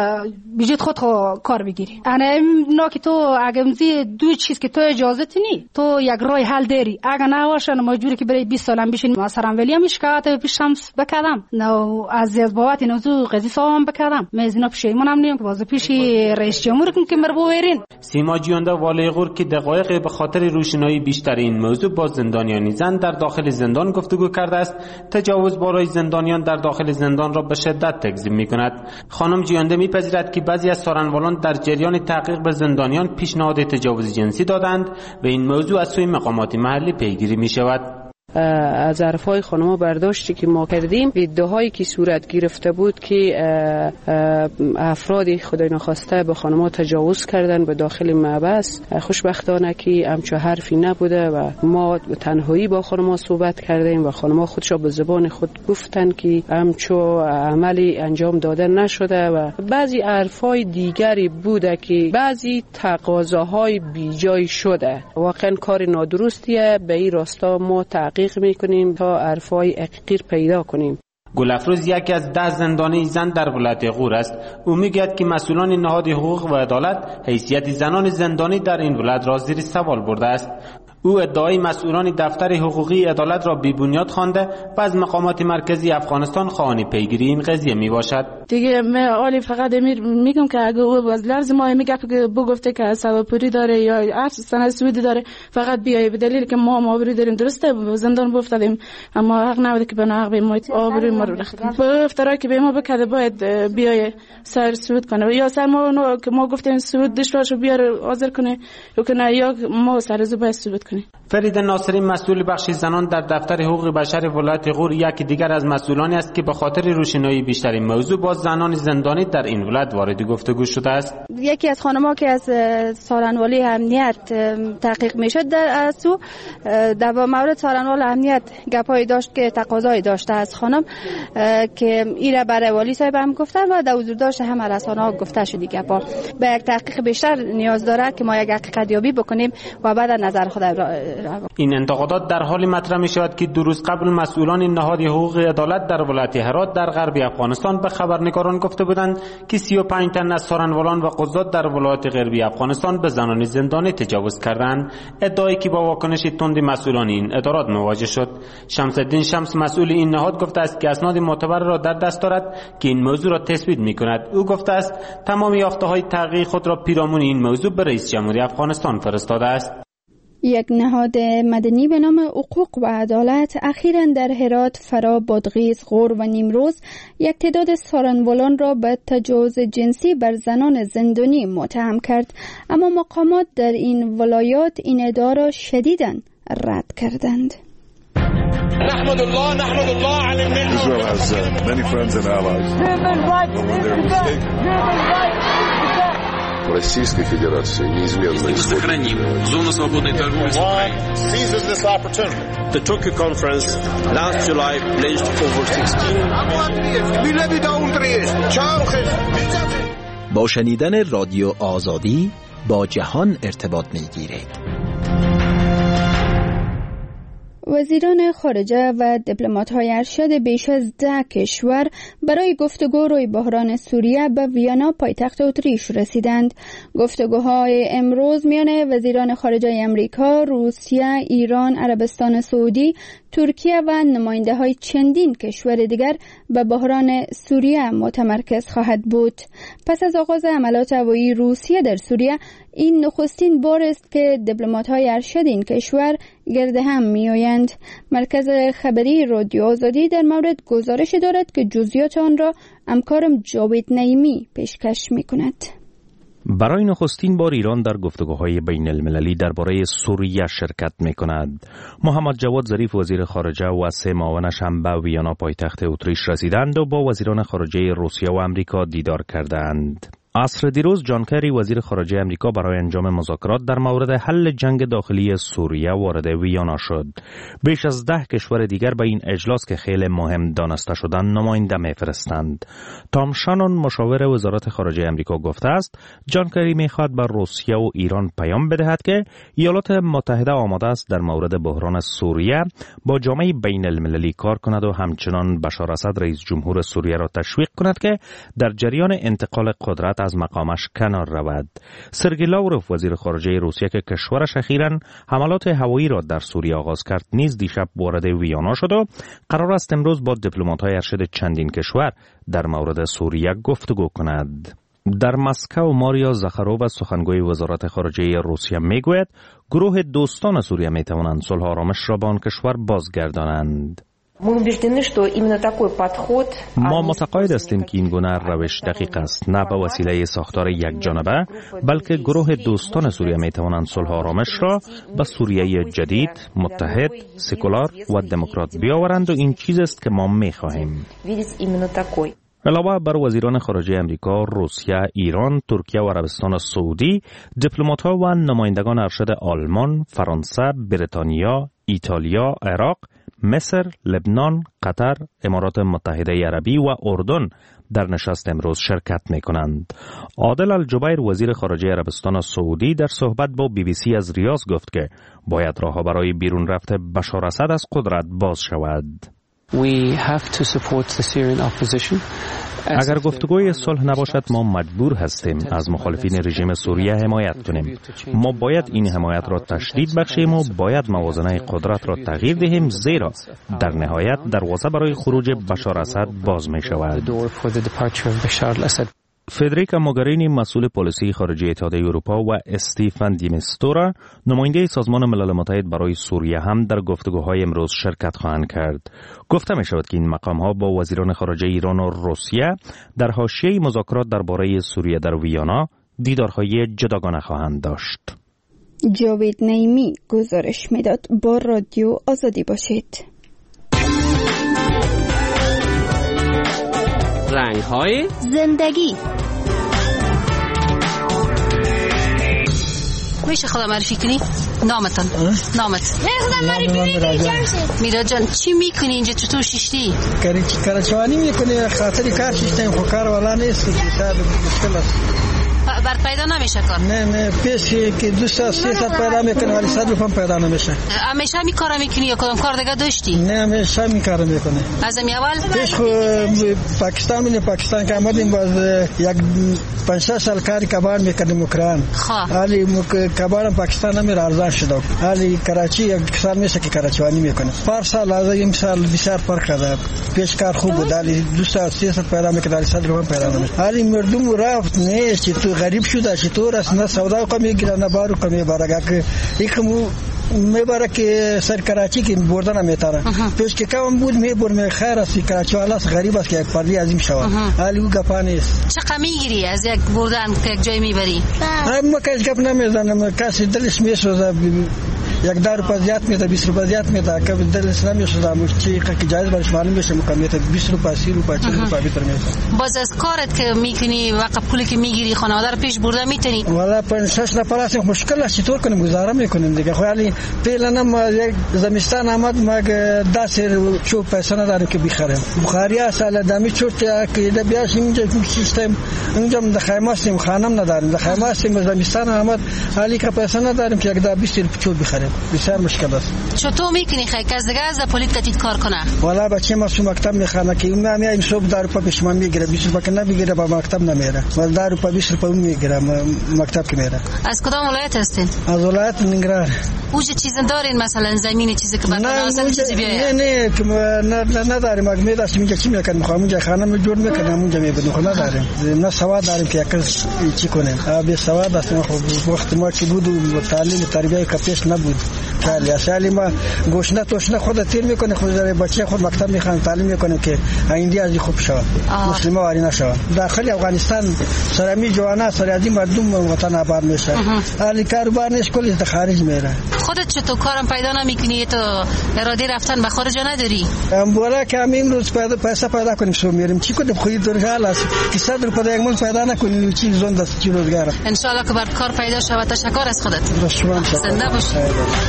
بجید خود کار بگیری. انا اینا که تو اگه مزی دو چیز که تو اجازه تنی تو یک راه حل داری. اگه نه باشه مجبوری که برای بیست سالم بشین. ما سارنوالی میشکایت پیش شمس بکردم. نو از از بابت نوزو قضیه سوام بکردم. مزینا پشیمون هم نیم که باز پیش رئیس جمهور که مربو ورین. سیما جیانده والی غور که دقایق به خاطر روشنایی بیشتر این موضوع با زندانیان زن در داخل زندان گفتگو کرده است، تجاوز بالای زندانیان در داخل زندان را به شدت تکذیب می‌کند. خانم جیانده می‌پذیرد که بعضی از سارنوالان در جریان تعقیب به زندانیان پیشنهاد تجاوز جنسی دادند و این موضوع از سوی مقامات محلی پیگیری می‌شود. از حرفای خانم برداشتی که ما کردیم، ادعاهایی که صورت گرفته بود که افرادی خدای ناخواسته به خانم تجاوز کردن به داخل محبس، خوشبختانه که همچو حرفی نبوده و ما تنهایی با خانم صحبت کردیم و خانم خودشا به زبان خود گفتن که همچو عملی انجام داده نشده و بعضی حرفای دیگری بوده که بعضی تقاضاهای بیجای شده. واقعا کار نادرستیه. به این راستا ما تحقیق میکنیم تا حرفای حقیر پیدا کنیم. گل افروز یکی از ده زندانی زن در ولایت غور است. او میگوید که مسئولان نهاد حقوق و عدالت حیثیت زنان زندانی در این ولایت را زیر سوال برده است. او ادعای مسئولان دفتر حقوقی عدالت را بی‌بنیاد خوانده و از مقامات مرکزی افغانستان خواهان پیگیری این قضیه میباشد. دیگه من عالی فقط امیر میگم که اگه او از لرز ما میگه که بو گفته که سواپوری داره یا هر سند سودی داره فقط بیای به دلیل که ما آبروی داریم، درسته زندان بافتادیم اما حق نبوده که بنا حق به ما آبروی ما رو رفتیم. با افترایی که به ما بکرده باید بیای سر سود کنه یا سر ما که ما گفتیم سود دشوارشو بیاره حاضر کنه یا کنه یا ما سر زوبای سود کنه. فرید ناصری مسئول بخش زنان در دفتر حقوق بشر ولایت غور یکی دیگر از مسئولانی است که به خاطر روشنایی بیشتر این موضوع با زنان زندانی در این ولایت وارد گفتگو شده است. یکی از خانم‌ها که از سارنوالی امنیت تحقیق میشد در اسو در مورد سارنوال امنیت گپایی داشت که تقاضایی داشته از خانم که ایره برای والی صاحب هم گفتن و در حضور داشت هم رسانه‌ها گفته شد گپا به یک تحقیق بیشتر نیاز داره که ما یک حقیقت یابی بکنیم و بعد نظر خود. این انتقادات در حالی مطرح می شود که دو روز قبل مسئولان نهاد حقوق عدالت در ولایت هرات در غرب افغانستان به خبرنگاران گفته بودند که سی و پنج تن از سارنوالان و قضات در ولایت غربی افغانستان به زنان زندانی تجاوز کردند، ادعایی که با واکنش تند مسئولان این ادارات مواجه شد. شمس الدین شمس مسئول این نهاد گفته است که اسناد معتبر را در دست دارد که این موضوع را تثبیت می کند. او گفته است تمام یافته‌های تحقیق خود را پیرامون این موضوع به رئیس جمهوری افغانستان فرستاده است. یک نهاد مدنی به نام حقوق و عدالت اخیراً در هرات، فرا، بادغیس، غور و نیمروز یک تعداد سارنوالان را به تجاوز جنسی بر زنان زندانی متهم کرد، اما مقامات در این ولایات این ادعا را شدیداً رد کردند. نحمد الله نحمد الله على النعمة. Israel has uh, many friends and allies. Human rights is back. Human rights. Российской Федерации неизменно исходит. Сохраним зону свободной торговли с Украиной. Seizes this opportunity. The Tokyo conference last July pledged over sixteen. با شنیدن رادیو آزادی با جهان ارتباط می‌گیرید. وزیران خارجه و دیپلمات‌های ارشد بیش از ده کشور برای گفتگو روی بحران سوریه به ویانا پایتخت اتریش رسیدند. گفتگوهای امروز میان وزیران خارجه امریکا، روسیه، ایران، عربستان سعودی، ترکیه و نماینده‌های چندین کشور دیگر به بحران سوریه متمرکز خواهد بود. پس از آغاز حملات هوایی روسیه در سوریه، این نخستین بار است که دیپلمات‌های ارشد این کشور گرد هم می‌آیند. مرکز خبری رادیو آزادی در مورد گزارش دارد که جزئیات آن را همکارم جاوید نعیمی پیشکش می‌کند. برای نخستین بار ایران در گفتگوهای بین المللی درباره سوریه شرکت می‌کند. محمد جواد ظریف وزیر خارجه و سه معاونش هم به ویانا پایتخت اتریش رسیدند و با وزیران خارجه روسیه و آمریکا دیدار کردند. عصر دیروز جان کری وزیر خارجه امریکا برای انجام مذاکرات در مورد حل جنگ داخلی سوریه وارد ویانا شد. بیش از ده کشور دیگر به این اجلاس که خیلی مهم دانسته شدن نماینده میفرستند. تام شانون مشاور وزارت خارجه امریکا گفته است جان کری میخواد به روسیه و ایران پیام بدهد که ایالات متحده آماده است در مورد بحران سوریه با جامعه بین المللی کار کند و همچنان بشار اسد رئیس جمهور سوریه را تشویق کند که در جریان انتقال قدرت از مقامش کنار رود. سرگئی لاوروف وزیر خارجه روسیه که کشورش اخیراً حملات هوایی را در سوریه آغاز کرد نیز دیشب وارد ویانا شد و قرار است امروز با دیپلمات‌های ارشد چندین کشور در مورد سوریه گفتگو کند. در مسکو ماریا زخارووا سخنگوی وزارت خارجه روسیه میگوید گروه دوستان سوریه میتوانند صلح و آرامش را با آن کشور بازگردانند. ما معتقد هستیم که این گونه روش دقیق است، نه به وسیله ساختار یک جانبه، بلکه گروه دوستان سوریه می توانند صلح و آرامش را به سوریه جدید، متحد، سکولار و دموکرات بیاورند و این چیز است که ما می خواهیم. علاوه بر وزیران خارجه امریکا، روسیه، ایران، ترکیه و عربستان سعودی، دیپلمات‌ها و نمایندگان ارشد آلمان، فرانسه، بریتانیا، ایتالیا، عراق، مصر، لبنان، قطر، امارات متحده عربی و اردن در نشست امروز شرکت می کنند. عادل الجبیر وزیر خارجه عربستان سعودی در صحبت با بی بی سی از ریاض گفت که باید راهها برای بیرون رفت بشار اسد از قدرت باز شود. We have to support the Syrian opposition. اگر گفتگوی صلح نباشد ما مجبور هستیم از مخالفین رژیم سوریه حمایت کنیم. ما باید این حمایت را تشدید بخشیم و باید موازنه قدرت را تغییر دهیم، زیرا در نهایت دروازه برای خروج بشار اسد باز می شود. فدریکا موگرینی مسئول پالیسی خارجی اتحادیه اروپا و استیفن دیمیستورا نماینده سازمان ملل متحد برای سوریه هم در گفتگوهای امروز شرکت خواهند کرد. گفته می شود که این مقام ها با وزیران خارجه ایران و روسیه در حاشیه مذاکرات درباره سوریه در ویانا دیدارهای جداگانه خواهند داشت. جاوید نعیمی گزارش میداد. با رادیو آزادی باشید. رنگ‌های زندگی. میشه خدا معرفی کنی؟ نامتان نامت خدا معرفی کنی؟ میراد جان چی میکنی اینجا؟ چطور شیشتی؟ کارچوانی میکنی، خاطری کار شیشتیم، خو کار والا نیست که صاحب مشکل است. برات پیدا نمیشه کار؟ نه نه پیش که دو ساعت سه ساعت پیدا میکنه ولی صد روپم پیدا نمیشه. همیشه می کارا میکنی یا کدام کار دیگه داشتی؟ نه همیشه می کارا میکنه. از می اول پیش خو پاکستان می پاکستان که آمدیم باز یک پنج شش سال کار کبار میکردیم اوکراین. حالی کبارم پاکستان نمی ارزان شد. حالی کراچی یک سال میشه که کراچوانی میکنه. پار سال از این سال بسیار فرق کرده. پیش کار خوب بود حالی دو ساعت سه ساعت پیدا میکنه صد روپم پیدا نمیشه. حالی مردم رفت نه چی تو غریب شده چطور است نه سودا کم میگیره نه بارو کم میبره که یکمو میبره که سر کراچی که بردن میتاره پیش که کم بود میبر می خیر است کراچی والا غریب است که یک پردی عظیم شود حالی او گپا نیست. چقدر میگیری از یک بردن که یک جای میبری؟ ما کس گپ نمیزنم کسی دلش میسوزه یک دار روپا زیاد میده بیست روپا زیاد میده که دلش نمیسوزه چی که جایز برش معلوم بشه مکمیت بیست روپا سی روپا چهل روپا بیتر میده. باز از کارت که میکنی وقت پولی که میگیری خانواده رو پیش برده میتونی؟ والا پنج شش نفر هستیم مشکل است چطور کنیم گزاره میکنیم دیگه. خو حالی فعلا ما یک زمستان آمد ما دست چوب پیسه نداریم که بخریم. بخاری سال دمی چوت که بیاش اینجا میشیم اینجا در خیمه هستیم خانم نداریم در خیمه هستیم زمستان آمد حالی که پیسه نداریم که یک دا بیست روپا چوب بخریم. نداریم، بسیار مشکل است. چطور میکنی خیلی کس دیگه از پلیکتیت کار کنه؟ والا بچه ما تو مکتب میخوانه که اون میام این صبح ده روپیه پیش من میگیره، بیست روپیه که نمیگیره با مکتب نمیره. ولی ده روپیه بیست روپیه اون میگیره مکتب که میره. از کدام ولایت هستین؟ از ولایت ننگرهار. اوج چیزی دارین مثلا زمین چیزی که بکنه چیزی بیاید؟ نه نه نه نداریم. اگه میداشتیم اینجا چی میکنیم؟ میخوام اونجا خانه می جور میکنیم اونجا میبینیم. خب نداریم. نه سواد داریم که یکس چی کنیم. آبی سواد است. خب وقت ما که بود تعلیم و تربیت کپیش نبود. کاری اصلی ما گوشنه توشنه خود تیر میکنه، خود بچه خود مکتب میخوان تعلیم میکنه که ایندی از خوب شود، مسلمان واری نشود. داخل افغانستان سرمی جوانا سرادی مردم وطن آباد میشه. علی کاروبار نیست، کلی از خارج میره. خودت چطور کارم پیدا نمیکنی؟ تو اراده رفتن به خارج نداری؟ ام بولا که امروز پیدا پیسه پیدا کنیم سو میریم. چی کنیم؟ خودی درجال است که صد روپیه یک مون پیدا نکنیم. چی زنده است چی روزگار. ان شاء الله که بر کار پیدا شود. تشکر از خودت. زنده باشی.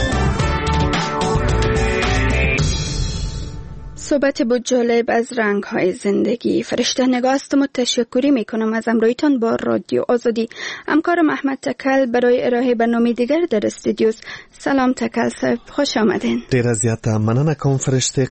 صحبت بود جالب از رنگ های زندگی. فرشته نگاهستم و تشکری میکنم از امرویتان با رادیو آزادی. همکارم احمد تکل برای ارائه برنامه دیگر در استودیوس. سلام تکل صاحب، خوش آمدین. ډیر زیاته مننه کوم فرشته.